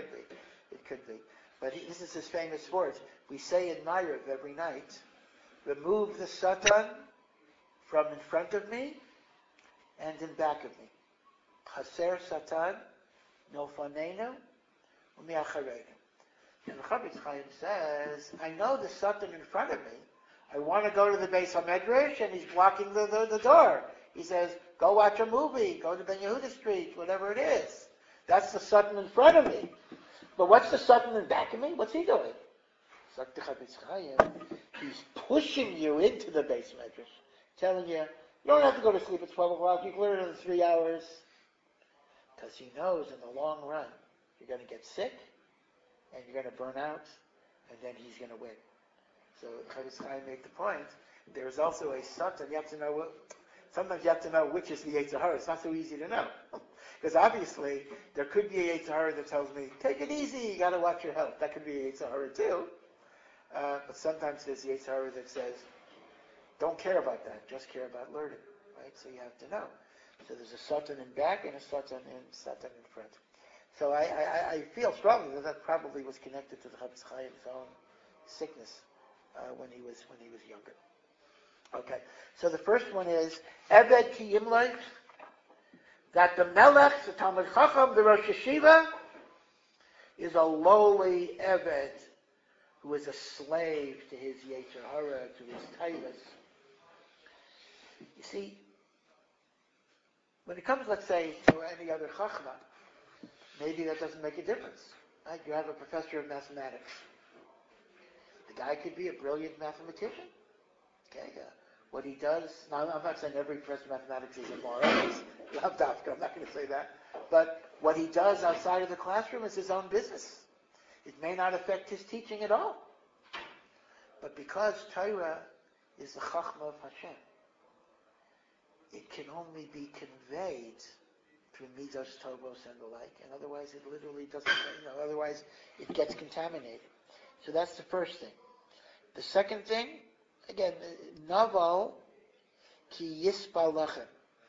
be. But this is his famous words. We say in Ma'ariv every night, remove the Satan from in front of me and in back of me. Chaser Satan, milfanenu, u'miachareinu. And the Chavetz Chaim says, I know the Satan in front of me. I want to go to the Beis HaMedrash, and he's blocking the door. He says, go watch a movie, go to Ben Yehuda Street, whatever it is. That's the Satan in front of me. But what's the Satan in back of me? What's he doing? Sagt the Chavetz Chaim, he's pushing you into the Beis Medrash, telling you, you don't have to go to sleep at 12 o'clock, you can learn it in 3 hours. Because he knows in the long run, you're going to get sick, and you're going to burn out, and then he's going to win. So Chavetz Chaim made the point, there's also a Satan, sometimes you have to know which is the Yetzer Hara. It's not so easy to know. Because obviously, there could be a Yetzer Hara that tells me, take it easy, you got to watch your health. That could be a Yetzer Hara too. But sometimes there's a Yetzer Hara that says, don't care about that, just care about learning. Right? So you have to know. So there's a Satan in back and a Satan in front. So I feel strongly that probably was connected to the Chavetz Chaim's own sickness when he was younger. Okay, so the first one is Eved Ki Yimloich, that the Melech, the Talmud Chacham, the Rosh Yeshiva, is a lowly Eved who is a slave to his Yetzer Hara, to his Taivas. You see, when it comes, let's say, to any other Chachma, maybe that doesn't make a difference. Right? You have a professor of mathematics. The guy could be a brilliant mathematician. Okay, what he does, now I'm not saying every professor of mathematics is immoral, I'm not going to say that, but what he does outside of the classroom is his own business. It may not affect his teaching at all. But because Torah is the Chachma of Hashem, it can only be conveyed through midos, tovos, and the like, and otherwise it literally doesn't, otherwise it gets contaminated. So that's the first thing. The second thing, again, naval ki yispal lachem.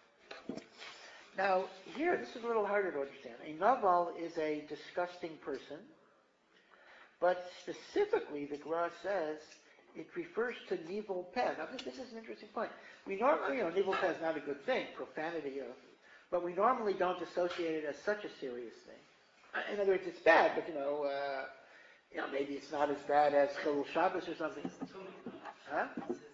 Now, here, this is a little harder to understand. A naval is a disgusting person, but specifically, the Gemara says, it refers to nivel peh. Now, this is an interesting point. We normally, nivel peh is not a good thing, profanity, but we normally don't associate it as such a serious thing. In other words, it's bad, but, maybe it's not as bad as Chilul Shabbos or something. Huh?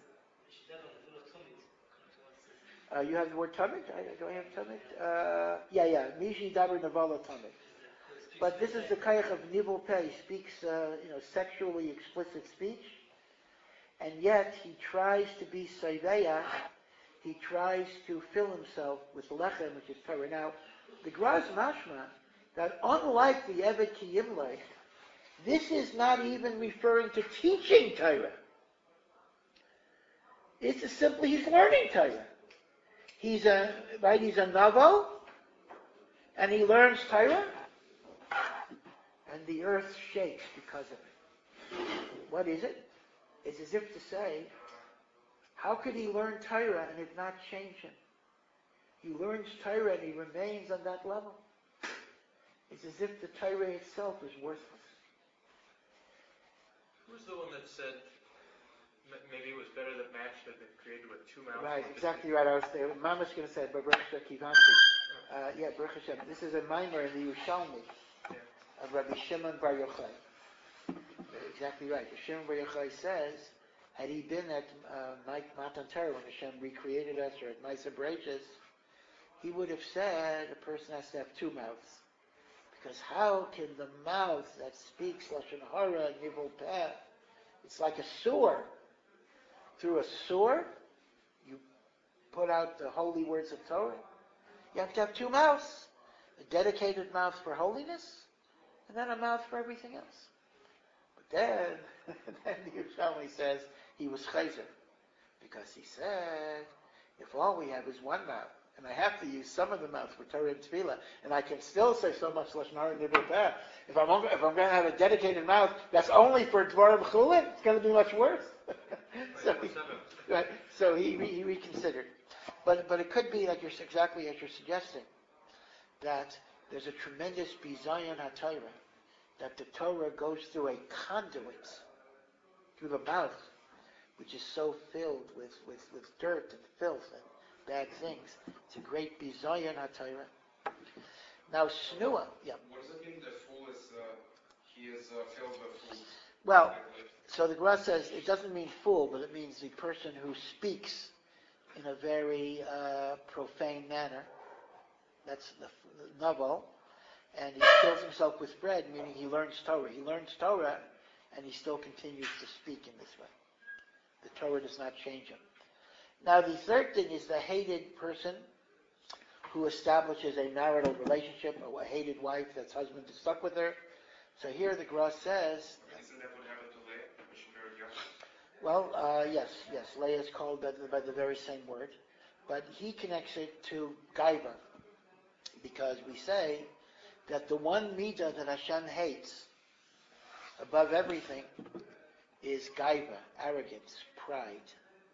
You have the word tamid? Do I have tamid? Yeah. Mishi daber navala tamid. But this is the kayach of nivel peh. He speaks, sexually explicit speech, and yet he tries to be soiveya. He tries to fill himself with lechem, which is Torah. Now, the Graz mashma that unlike the Eved Ki Yimlech, this is not even referring to teaching Torah. It's just simply he's learning Torah. He's a novel, and he learns Torah, and the earth shakes because of it. What is it? It's as if to say, how could he learn Torah and it not change him? He learns Torah and he remains on that level. It's as if the Torah itself is worthless. Who's the one that said maybe it was better that match had been created with two mouths? Right, exactly right. I was there. Mama's going to say it, but Baruch Kivanti. Baruch Hashem. This is a mimer in the Yerushalmi of Rabbi Shimon Bar Yochai. Exactly right. Shimon Bar Yochai says, had he been at Matan Torah when Hashem recreated us, or at Maaseh Bereshis, he would have said a person has to have two mouths. Because how can the mouth that speaks Lashon Hara and Nivel Peh, it's like a sewer. Through a sewer, you put out the holy words of Torah. You have to have two mouths. A dedicated mouth for holiness, and then a mouth for everything else. But then the Yerushalmi says he was chayzer. Because he said, if all we have is one mouth, and I have to use some of the mouth for Torah and Tefillah, and I can still say so much Lashon Hara and Nivel Peh. If I'm going to have a dedicated mouth that's only for Dvarim Chulin, it's going to be much worse. So he reconsidered. But it could be like exactly as you're suggesting, that there's a tremendous bizayon HaTorah, that the Torah goes through a conduit, through the mouth, which is so filled with dirt and filth and bad things. It's a great bizayon HaTorah. Now, Snua, yeah. What does it mean the fool is, he is filled with food? Well, so the Gemara says it doesn't mean fool, but it means the person who speaks in a very profane manner. That's the novel. And he fills himself with bread, meaning he learns Torah. He learns Torah, and he still continues to speak in this way. The Torah does not change him. Now, the third thing is the hated person who establishes a marital relationship, or a hated wife that's husband is stuck with her. So here the Gemara says... Isn't that what happened to Leah when she married Yaakov? Well, yes. Leah is called by the very same word. But he connects it to Gaiva. Because we say that the one midah that Hashem hates above everything is Gaiva, arrogance, pride.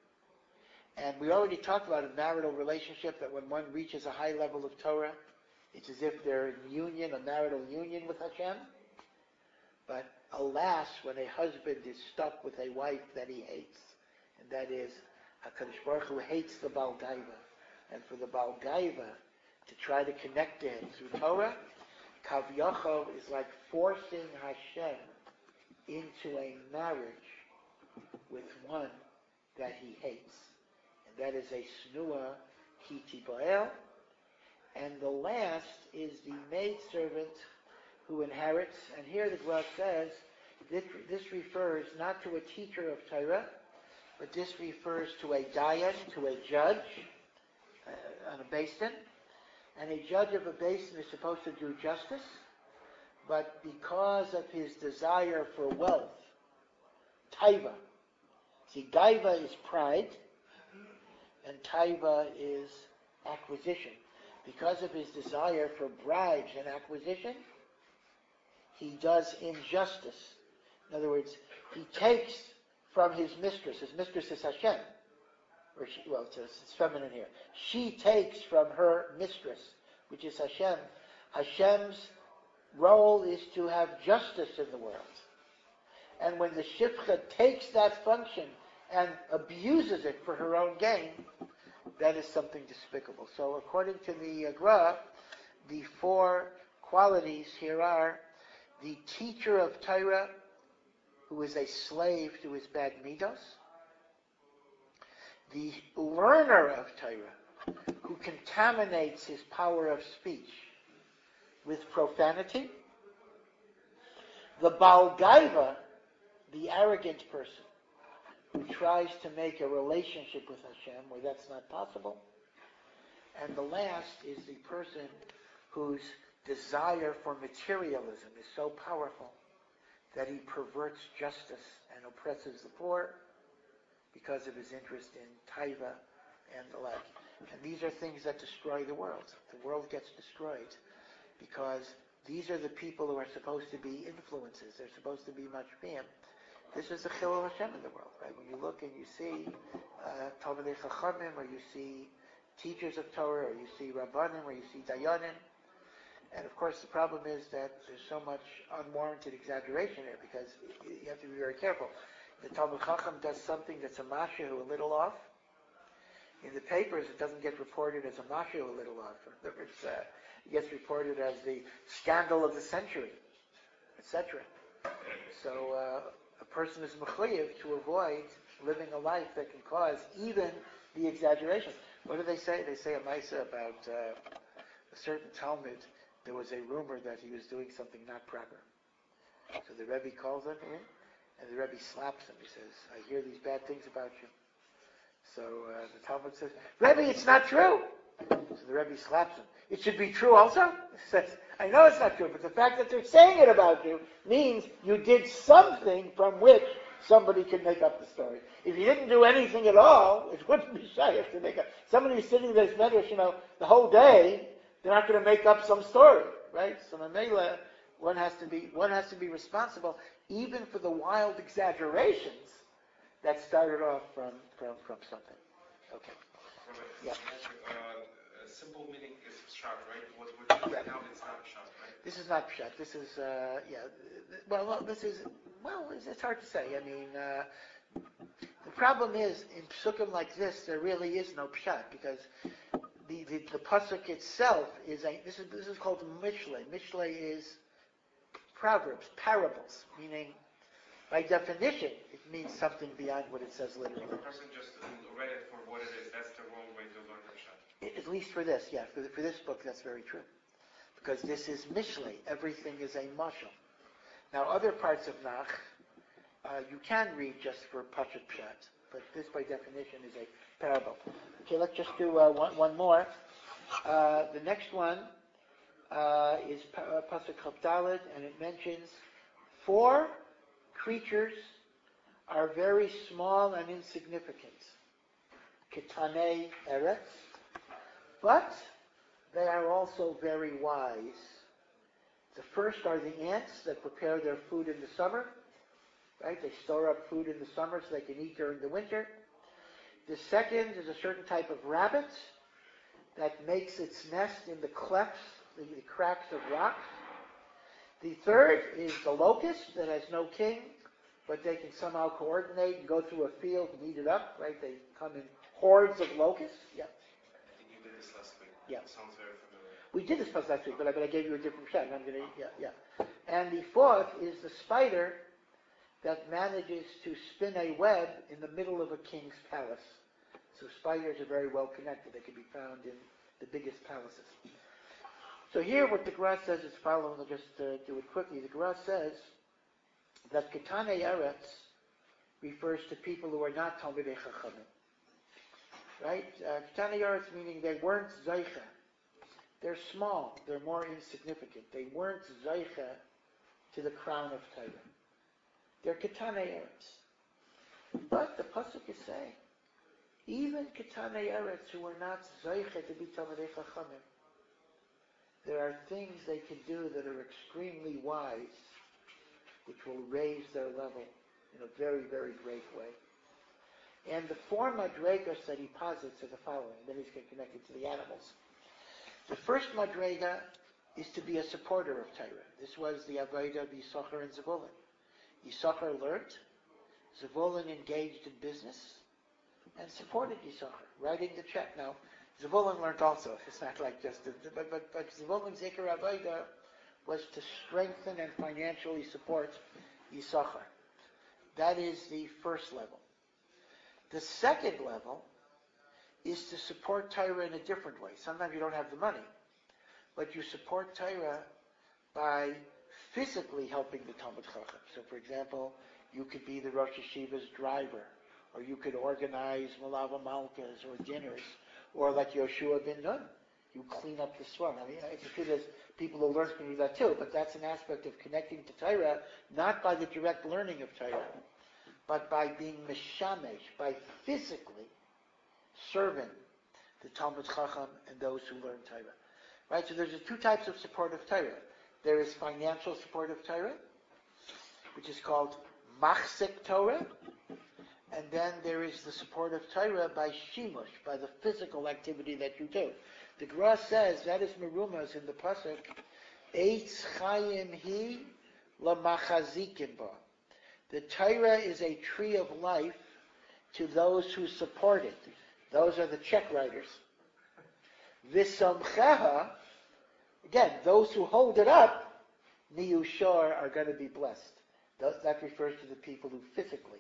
And we already talked about a marital relationship, that when one reaches a high level of Torah, it's as if they're in union, a marital union with Hashem. But alas, when a husband is stuck with a wife that he hates, and that is HaKadosh Baruch Hu hates the Baal Gaiva, and for the Baal Gaiva to try to connect to him through Torah, Kav Yachov is like forcing Hashem into a marriage with one that he hates. And that is a Snua Ki Tibael. And the last is the maidservant who inherits. And here the Gemara says this refers not to a teacher of Torah, but this refers to a dayan, to a judge on a Beis Din. And a judge of a Beis Din is supposed to do justice, but because of his desire for wealth, taiva. See, gaiva is pride, and taiva is acquisition. because of his desire for bribes and acquisition, he does injustice. In other words, he takes from his mistress. His mistress is Hashem. It's feminine here. She takes from her mistress, which is Hashem. Hashem's role is to have justice in the world. And when the Shifcha takes that function and abuses it for her own gain, that is something despicable. So according to the Gra, the four qualities here are the teacher of Torah, who is a slave to his bad midos, the learner of Torah, who contaminates his power of speech with profanity, the Baal Gaiva, the arrogant person, who tries to make a relationship with Hashem where that's not possible, and the last is the person whose desire for materialism is so powerful that he perverts justice and oppresses the poor because of his interest in taiva and the like. And these are things that destroy the world. The world gets destroyed because these are the people who are supposed to be influences. They're supposed to be mashpiyim. This is the Chilul Hashem in the world, right? When you look and you see Talmidei Chachamim, or you see teachers of Torah, or you see Rabbanim, or you see Dayanim, and of course the problem is that there's so much unwarranted exaggeration there because you have to be very careful. The Talmid Chacham does something that's a mashu a little off. In the papers, it doesn't get reported as a mashu a little off. In other words, it gets reported as the scandal of the century, etc. So a person is mechuyev to avoid living a life that can cause even the exaggeration. What do they say? They say a maisa about a certain Talmud. There was a rumor that he was doing something not proper. So the Rebbe calls him in, and the Rebbe slaps him. He says, "I hear these bad things about you." So the Talmud says, "Rebbe, it's not true." So the Rebbe slaps him. "It should be true also?" He says, "I know it's not true, but the fact that they're saying it about you means you did something from which somebody could make up the story. If you didn't do anything at all, it wouldn't be shaykh to make up. Somebody who's sitting there, the whole day, they're not going to make up some story, right? So Mamela, one has to be responsible even for the wild exaggerations that started off from something. Okay. Yeah. Simple meaning is pshat, right? What we're doing right now is not pshat, right? This is not pshat. This is it's hard to say. I mean, the problem is in psukim like this, there really is no pshat because the pasuk itself this is called mishlei. Mishlei is proverbs, parables, meaning by definition it means something beyond what it says literally. If a person just read it for what it is, that's the wrong way to learn the pshat. At least for this, yeah. For this book, that's very true. Because this is mishlei. Everything is a mashal. Now, other parts of Nach, you can read just for Pashat Pshat, but this, by definition, is a parable. Okay, let's just do one more. The next one is Pasuk Chavdalid, and it mentions 4 creatures are very small and insignificant. Ketanei Eretz, but they are also very wise. The first are the ants that prepare their food in the summer. Right? They store up food in the summer so they can eat during the winter. The second is a certain type of rabbit that makes its nest in the clefts, the cracks of rocks. The third is the locust that has no king, but they can somehow coordinate and go through a field and eat it up. Right? They come in hordes of locusts. Yeah. I think you did this last week. Yeah. It sounds very familiar. We did this last week, but I gave you a different shot. I'm going to, yeah. And the fourth is the spider that manages to spin a web in the middle of a king's palace. So spiders are very well connected. They can be found in the biggest palaces. So here what the Gra says is following. I'll just do it quickly. The Gra says that Ketanei Eretz refers to people who are not Talmidei Chachamim. Right? Ketanei Eretz meaning they weren't Zaycha. They're small. They're more insignificant. They weren't Zaycha to the crown of Torah. They're Ketanei Eretz. But the pasuk is saying, even Ketanei Eretz who are not Zaycha to be Talmidei Chachamim, there are things they can do that are extremely wise, which will raise their level in a very, very great way. And the four madregas that he posits are the following. Then he's going to connect it to the animals. The first madrega is to be a supporter of Torah. This was the avodah of Yisachar and Zevulun. Yisachar learned, Zevulun engaged in business, and supported Yisachar, writing the check. Now, Zevulun learned also. It's not like just, but Zevulun's Zikr avodah was to strengthen and financially support Yisachar. That is the first level. The second level is to support Torah in a different way. Sometimes you don't have the money, but you support Torah by physically helping the Talmud Chacham. So, for example, you could be the Rosh Yeshiva's driver, or you could organize Malava Malkas or dinners, or like Yoshua ben Nun, you clean up the Swarm. I mean, it's true there's people who learn can do that too, but that's an aspect of connecting to Torah, not by the direct learning of Torah, but by being Meshamesh, by physically serving the Talmud Chacham and those who learn Torah. Right? So there's two types of support of Torah. There is financial support of Torah, which is called Machzik Torah, and then there is the support of Torah by Shimush, by the physical activity that you do. The Gra says, that is Merumas in the Pasuk, Eitz Chayim Hi L'Machazikim Ba. The Torah is a tree of life to those who support it. Those are the check writers. V'samcheha, again, those who hold it up, Niyushar, are going to be blessed. That refers to the people who physically,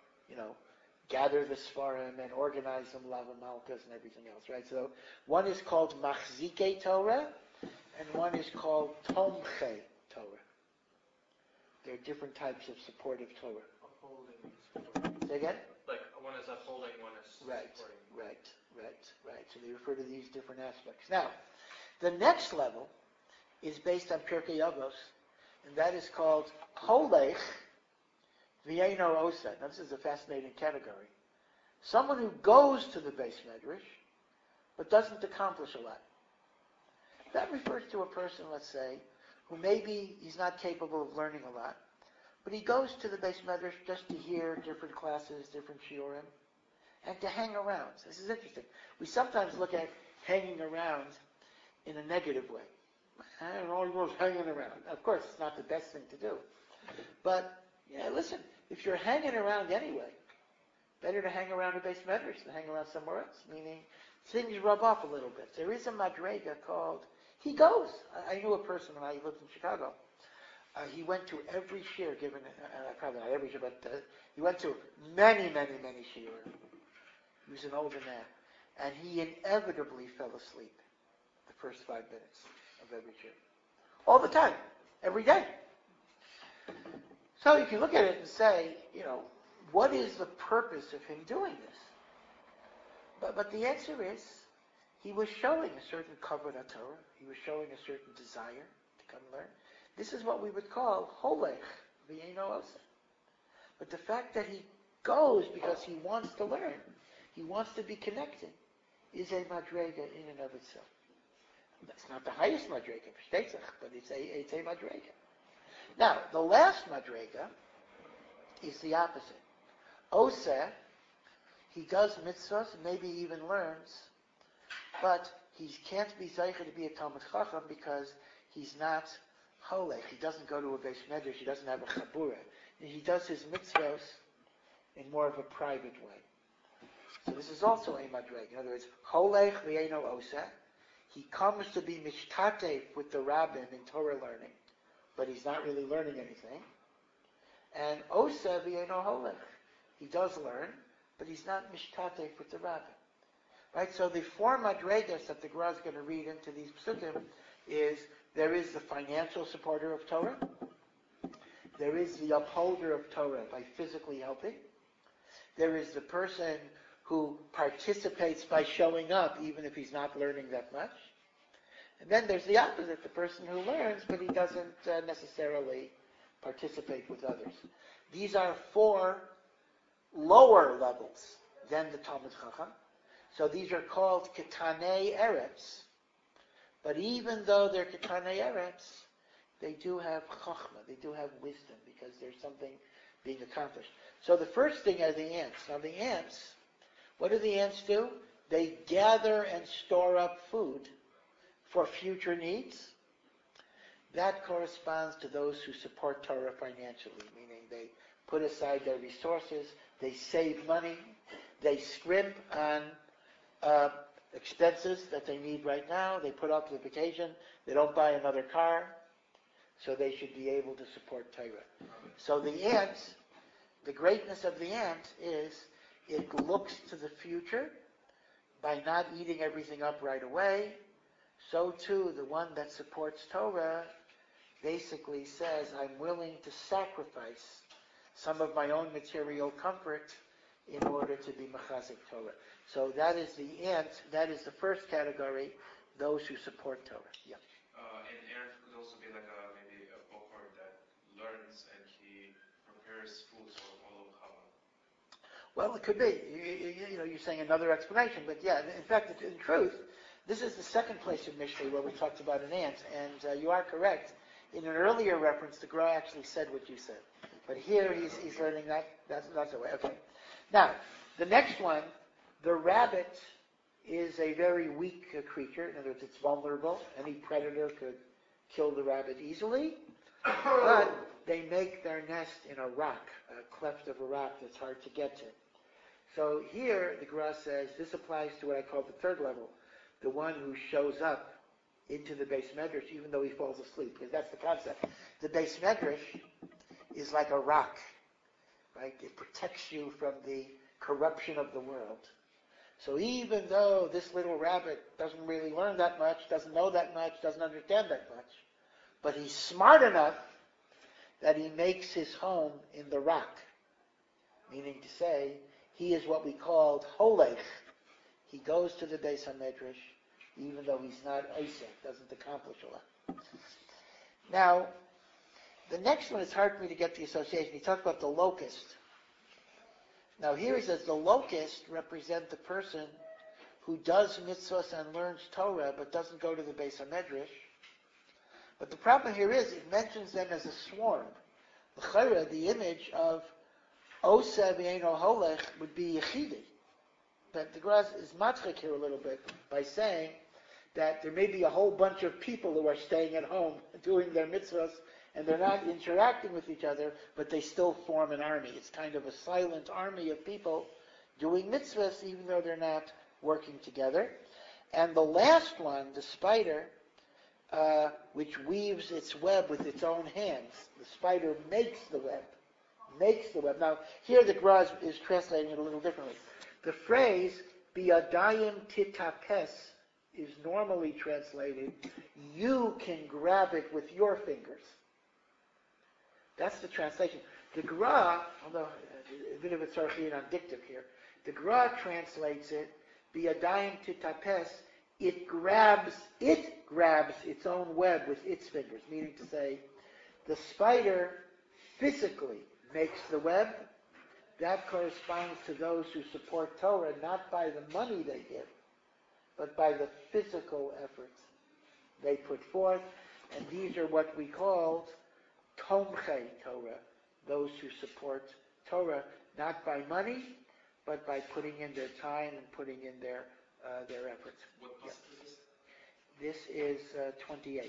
gather the Sfarim and organize them, Lava Malkas and everything else, right? So one is called Machzike Torah, and one is called Tomche Torah. There are different types of supportive Torah. Upholding. Say again? Like one is upholding, one is supporting. Right. So they refer to these different aspects. Now, the next level is based on Pirkei Avos, and that is called Holech V'yeino Osa. Now, this is a fascinating category. Someone who goes to the Beis Medrash, but doesn't accomplish a lot. That refers to a person, let's say, who maybe he's not capable of learning a lot, but he goes to the Beis Medrash just to hear different classes, different shiurim, and to hang around. So this is interesting. We sometimes look at hanging around in a negative way. All he goes hanging around. Of course, it's not the best thing to do. But, listen, if you're hanging around anyway, better to hang around a Beis Medrash than hang around somewhere else, meaning things rub off a little bit. There is a madrega called, he goes. I knew a person when I lived in Chicago. He went to every shir given, probably not every shir, but he went to many, many, many shir. He was an older man. And he inevitably fell asleep the first 5 minutes of every shir. All the time. Every day. So you can look at it and say, what is the purpose of him doing this? But the answer is, he was showing a certain kavod Torah. He was showing a certain desire to come learn. This is what we would call holech v'yeino osa. But the fact that he goes because he wants to learn, he wants to be connected, is a madrega in and of itself. That's not the highest madrega, but it's a madrega. Now, the last madrega is the opposite. Osa, he does mitzvahs, maybe even learns, but he can't be zeicher to be a Talmud Chacham because he's not holech. He doesn't go to a Beis Medrash. He doesn't have a chabura. He does his mitzvahs in more of a private way. So this is also a madreg. In other words, holech v'yeino osa. He comes to be mishtatef with the rabbin in Torah learning, but he's not really learning anything. And osa v'yeino holech. He does learn, but he's not mishtatef with the rabbin. Right? So the four madregas that the Gra is going to read into these psukim is, there is the financial supporter of Torah. There is the upholder of Torah by physically helping. There is the person who participates by showing up even if he's not learning that much. And then there's the opposite, the person who learns, but he doesn't necessarily participate with others. These are 4 lower levels than the Talmud Chacham. So these are called Ketanei Eretz, But even though they're Ketanei Eretz, they do have Chochmah, they do have wisdom, because there's something being accomplished. So the first thing are the ants. Now the ants, what do the ants do? They gather and store up food for future needs. That corresponds to those who support Torah financially, meaning they put aside their resources, they save money, they scrimp on expenses that they need right now, they put off the vacation, they don't buy another car, so they should be able to support Torah. So the ant, the greatness of the ant is it looks to the future by not eating everything up right away. So too, the one that supports Torah basically says, I'm willing to sacrifice some of my own material comfort in order to be mechazik Torah. So that is the ant, that is the first category, those who support Torah. Yeah. And ant could also be like maybe a bocher that learns and he prepares food for all of Chava. Well, it could be. You know, you're saying another explanation, but yeah, in fact, in truth, this is the second place in Mishlei where we talked about an ant, and you are correct. In an earlier reference, the Gra actually said what you said. But here he's learning that's the way. Okay. Now, the next one, the rabbit is a very weak creature. In other words, it's vulnerable. Any predator could kill the rabbit easily. But they make their nest in a rock, a cleft of a rock that's hard to get to. So here, the Gra says, this applies to what I call the third level, the one who shows up into the Beis Medrash even though he falls asleep, because that's the concept. The Beis Medrash is like a rock, right? It protects you from the corruption of the world. So even though this little rabbit doesn't really learn that much, doesn't know that much, doesn't understand that much, but he's smart enough that he makes his home in the rock, meaning to say, he is what we called Holech. He goes to the Beis HaMedrash, even though he's not Isaac, doesn't accomplish a lot. Now, the next one is hard for me to get the association. He talked about the locust. Now here he says the locust represent the person who does mitzvahs and learns Torah, but doesn't go to the Beis HaMedrash. But the problem here is it mentions them as a swarm. The image of Oseh v'eino holech would be Yechidi. But the Gra is matchik here a little bit by saying that there may be a whole bunch of people who are staying at home doing their mitzvahs and they're not interacting with each other, but they still form an army. It's kind of a silent army of people doing mitzvahs even though they're not working together. And the last one, the spider, which weaves its web with its own hands. The spider makes the web. Now, here the Gra is translating it a little differently. The phrase, biadayim titapes, is normally translated, you can grab it with your fingers. That's the translation. The Gra, although a bit of a tzarchian on dictum here, the Gra translates it, biadayim titapes, it grabs its own web with its fingers, meaning to say, the spider physically makes the web. That corresponds to those who support Torah, not by the money they give, but by the physical efforts they put forth. And these are what we call Tomchei Torah, those who support Torah, not by money, but by putting in their time and putting in their efforts. What Yeah. is this? This is 28.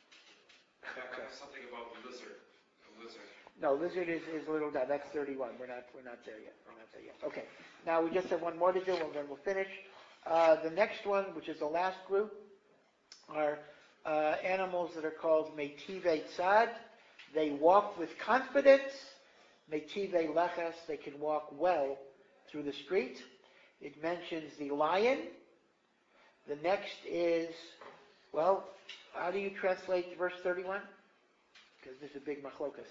I have something about the lizard. The lizard. No, lizard is a little down. That's 31. We're not there yet. Okay. Now we just have one more to do, and then we'll finish. The next one, which is the last group, are animals that are called Meitivei Tzad. They walk with confidence. Meitivei Leches, they can walk well through the street. It mentions the lion. The next is, well, how do you translate verse 31? Because this is a big machlokas.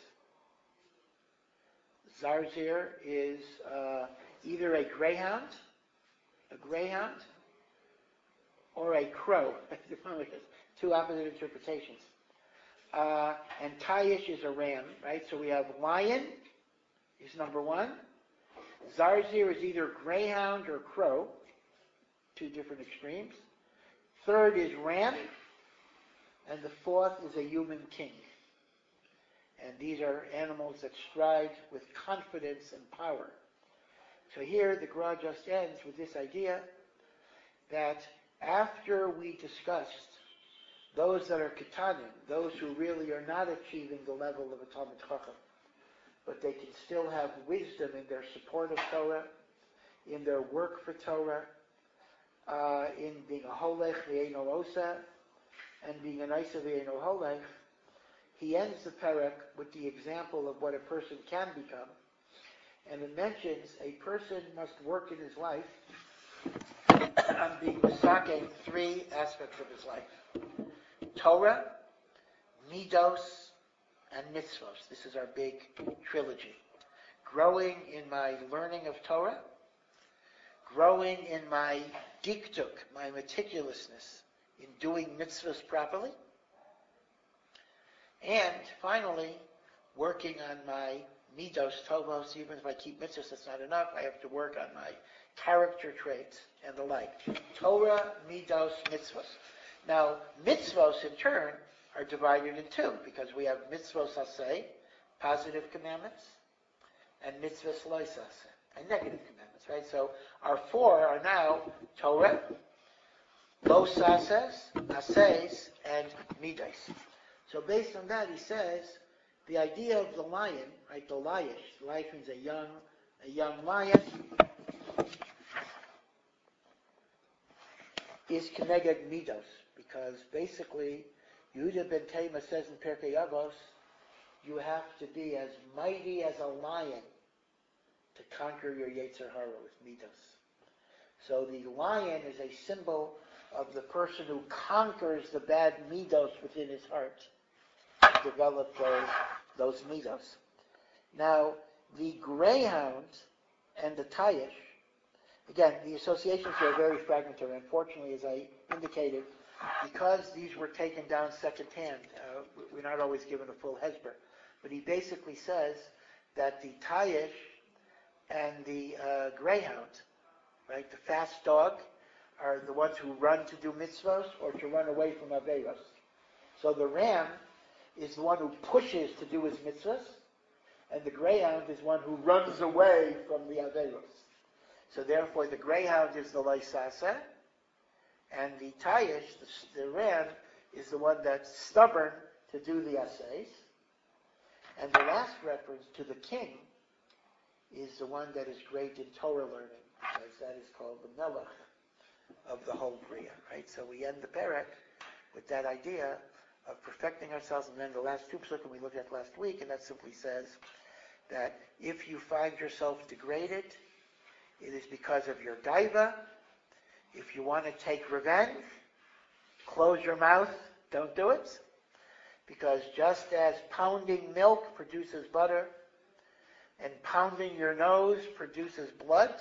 Zarzir is either a greyhound, or a crow. Two opposite interpretations. And Tayish is a ram, right? So we have lion is number one. Zarzir is either greyhound or crow, two different extremes. Third is ram. and the fourth is a human king. And these are animals that stride with confidence and power. So here the Gra just ends with this idea that after we discussed those that are ketanim, those who really are not achieving the level of a Talmid Chacham, but they can still have wisdom in their support of Torah, in their work for Torah, in being a holech v'eino osa, and being an isa v'eino holech. He ends the parak with the example of what a person can become, and it mentions a person must work in his life on being misaking three aspects of his life: Torah, midos, and mitzvos. This is our big trilogy. Growing in my learning of Torah, growing in my diktuk, my meticulousness in doing mitzvahs properly, and finally, working on my midos tovos. Even if I keep mitzvahs, that's not enough. I have to work on my character traits and the like. Torah, midos, mitzvahs. Now, mitzvos in turn are divided in two, because we have mitzvos aseh, positive commandments, and mitzvos lo aseh, and negative commandments, right? So our four are now Torah, lo aseh, asehs, and midos. So based on that, he says, the idea of the lion, right, the lion means a young lion, is keneged midos, because basically, Yehuda ben Tema says in Pirkei Avos, you have to be as mighty as a lion to conquer your Yetzer Hara with midos. So the lion is a symbol of the person who conquers the bad midos within his heart, to develop those midos. Now, the greyhound and the tayish, again, the associations here are very fragmentary. Unfortunately, as I indicated, because these were taken down secondhand, we're not always given a full hesber. But he basically says that the tayish and the greyhound, right, the fast dog, are the ones who run to do mitzvos or to run away from averos. So the ram is the one who pushes to do his mitzvahs, and the greyhound is one who runs away from the averos. So therefore, the greyhound is the loisasa, and the tayish, the ram, is the one that's stubborn to do the essays. And the last reference to the king is the one that is great in Torah learning, because that is called the melech of the whole Bria, right? So we end the parak with that idea of perfecting ourselves, and then the last two psukim we looked at last week, and that simply says that if you find yourself degraded, it is because of your gaiva. If you want to take revenge, close your mouth, don't do it. Because just as pounding milk produces butter, and pounding your nose produces blood,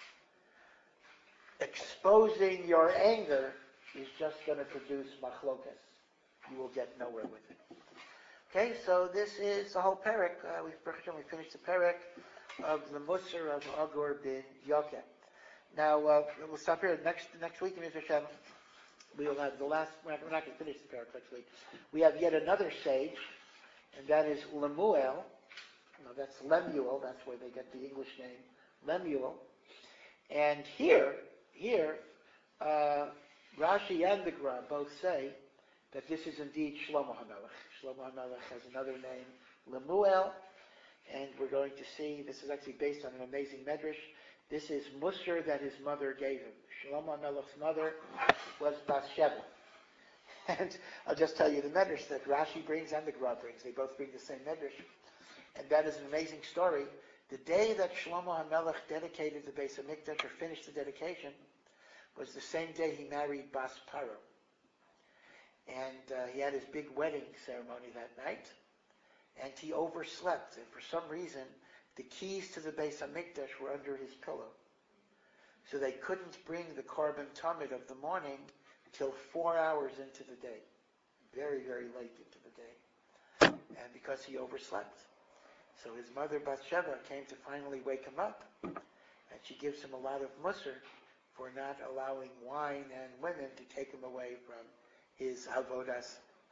exposing your anger is just going to produce machlokas. You will get nowhere with it. Okay, so this is the whole parak. We finished the parak of the Musar of Agur bin Yokeh. Now, we'll stop here. Next week, in Mr. Hashem, we will have the last, we're not going to finish the parak next week. We have yet another sage, and that is Lemuel. No, that's Lemuel. That's where they get the English name, Lemuel. And here, Rashi and the Gra both say that this is indeed Shlomo HaMelech. Shlomo HaMelech has another name, Lemuel, and we're going to see, this is actually based on an amazing medrash. This is Musar that his mother gave him. Shlomo HaMelech's mother was Bathsheba. And I'll just tell you the medrash that Rashi brings and the Gra brings. They both bring the same medrash. And that is an amazing story. The day that Shlomo HaMelech dedicated the Beis HaMikdash, or finished the dedication, was the same day he married Bas Paro. And he had his big wedding ceremony that night, and he overslept. And for some reason, the keys to the Beis HaMikdash were under his pillow. So they couldn't bring the Korban Tamid of the morning until 4 hours into the day. Very, very late into the day. And because he overslept. So his mother Bathsheba came to finally wake him up, and she gives him a lot of musar for not allowing wine and women to take him away from his avodas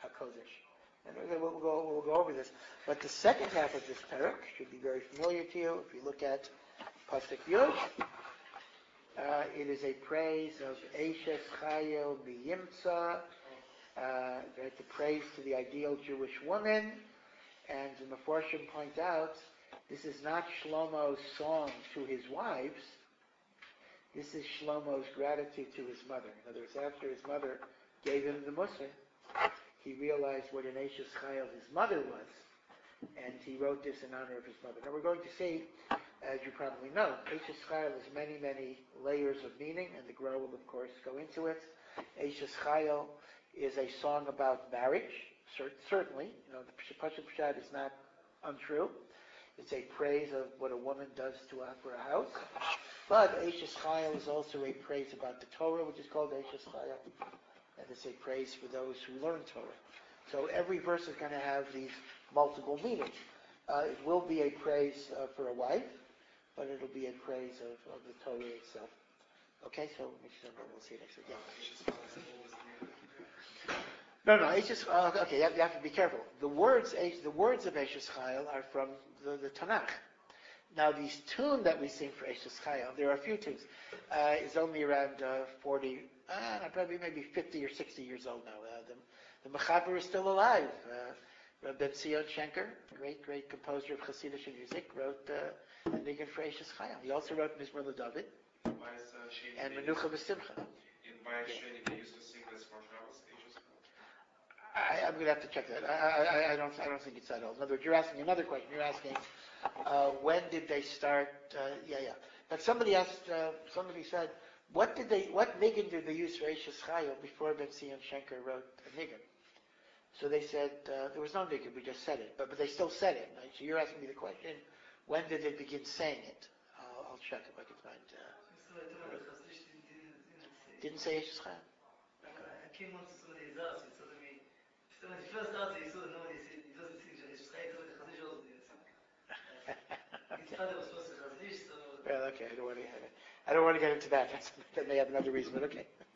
HaKodesh. And we'll go over this. But the second half of this parak should be very familiar to you. If you look at Pasuk Yud, it is a praise of Eishes Chayil B'Yimtza, right, the praise to the ideal Jewish woman. And the Mefarshim point out, this is not Shlomo's song to his wives. This is Shlomo's gratitude to his mother. In other words, after his mother gave him the Musar, he realized what an Eishes Chayil his mother was, and he wrote this in honor of his mother. Now we're going to see, as you probably know, Eishes Chayil has many, many layers of meaning, and the Gra will of course go into it. Eishes Chayil is a song about marriage, certainly. You know, the Pasuk Pshat is not untrue. It's a praise of what a woman does for a house. But Eishes Chayil is also a praise about the Torah, which is called Eishes Chayil. And it's a praise for those who learn Torah. So every verse is going to have these multiple meanings. It will be a praise for a wife, but it'll be a praise of the Torah itself. Okay, so we'll see you next week. Yeah. No, it's just, okay, you have to be careful. The words of Eishes Chayil are from the Tanakh. Now, these tunes that we sing for Eishes Chayil, there are a few tunes. It's only around 40, probably maybe 50 or 60 years old now. The Mechaber is still alive. Ben Zion Schenker, great composer of Hasidic music, wrote a nigun for Eishes Chayil. He also wrote Mizmor LeDavid and Menucha V'Simcha. In Bayis Sheni, they used to sing this for Shabbos, Eishes Chayil. I'm going to have to check that. I don't think it's that old. In other words, you're asking another question. You're asking, when did they start? But somebody said, what nigun did they use for Eishes Chayil before Ben Zion Schenker wrote a nigun? So they said there was no nigun. We just said it, but they still said it. Right? So you're asking me the question: when did they begin saying it? I'll check if I can find. Didn't say Eishes Chayil. I came on to some of these arts, he told me, the first art he saw, nobody said, he doesn't sing Eishes Chayil, he doesn't sing His father was supposed to Chazanish, so... Well, okay, I don't want to get into that. That may have another reason, but okay.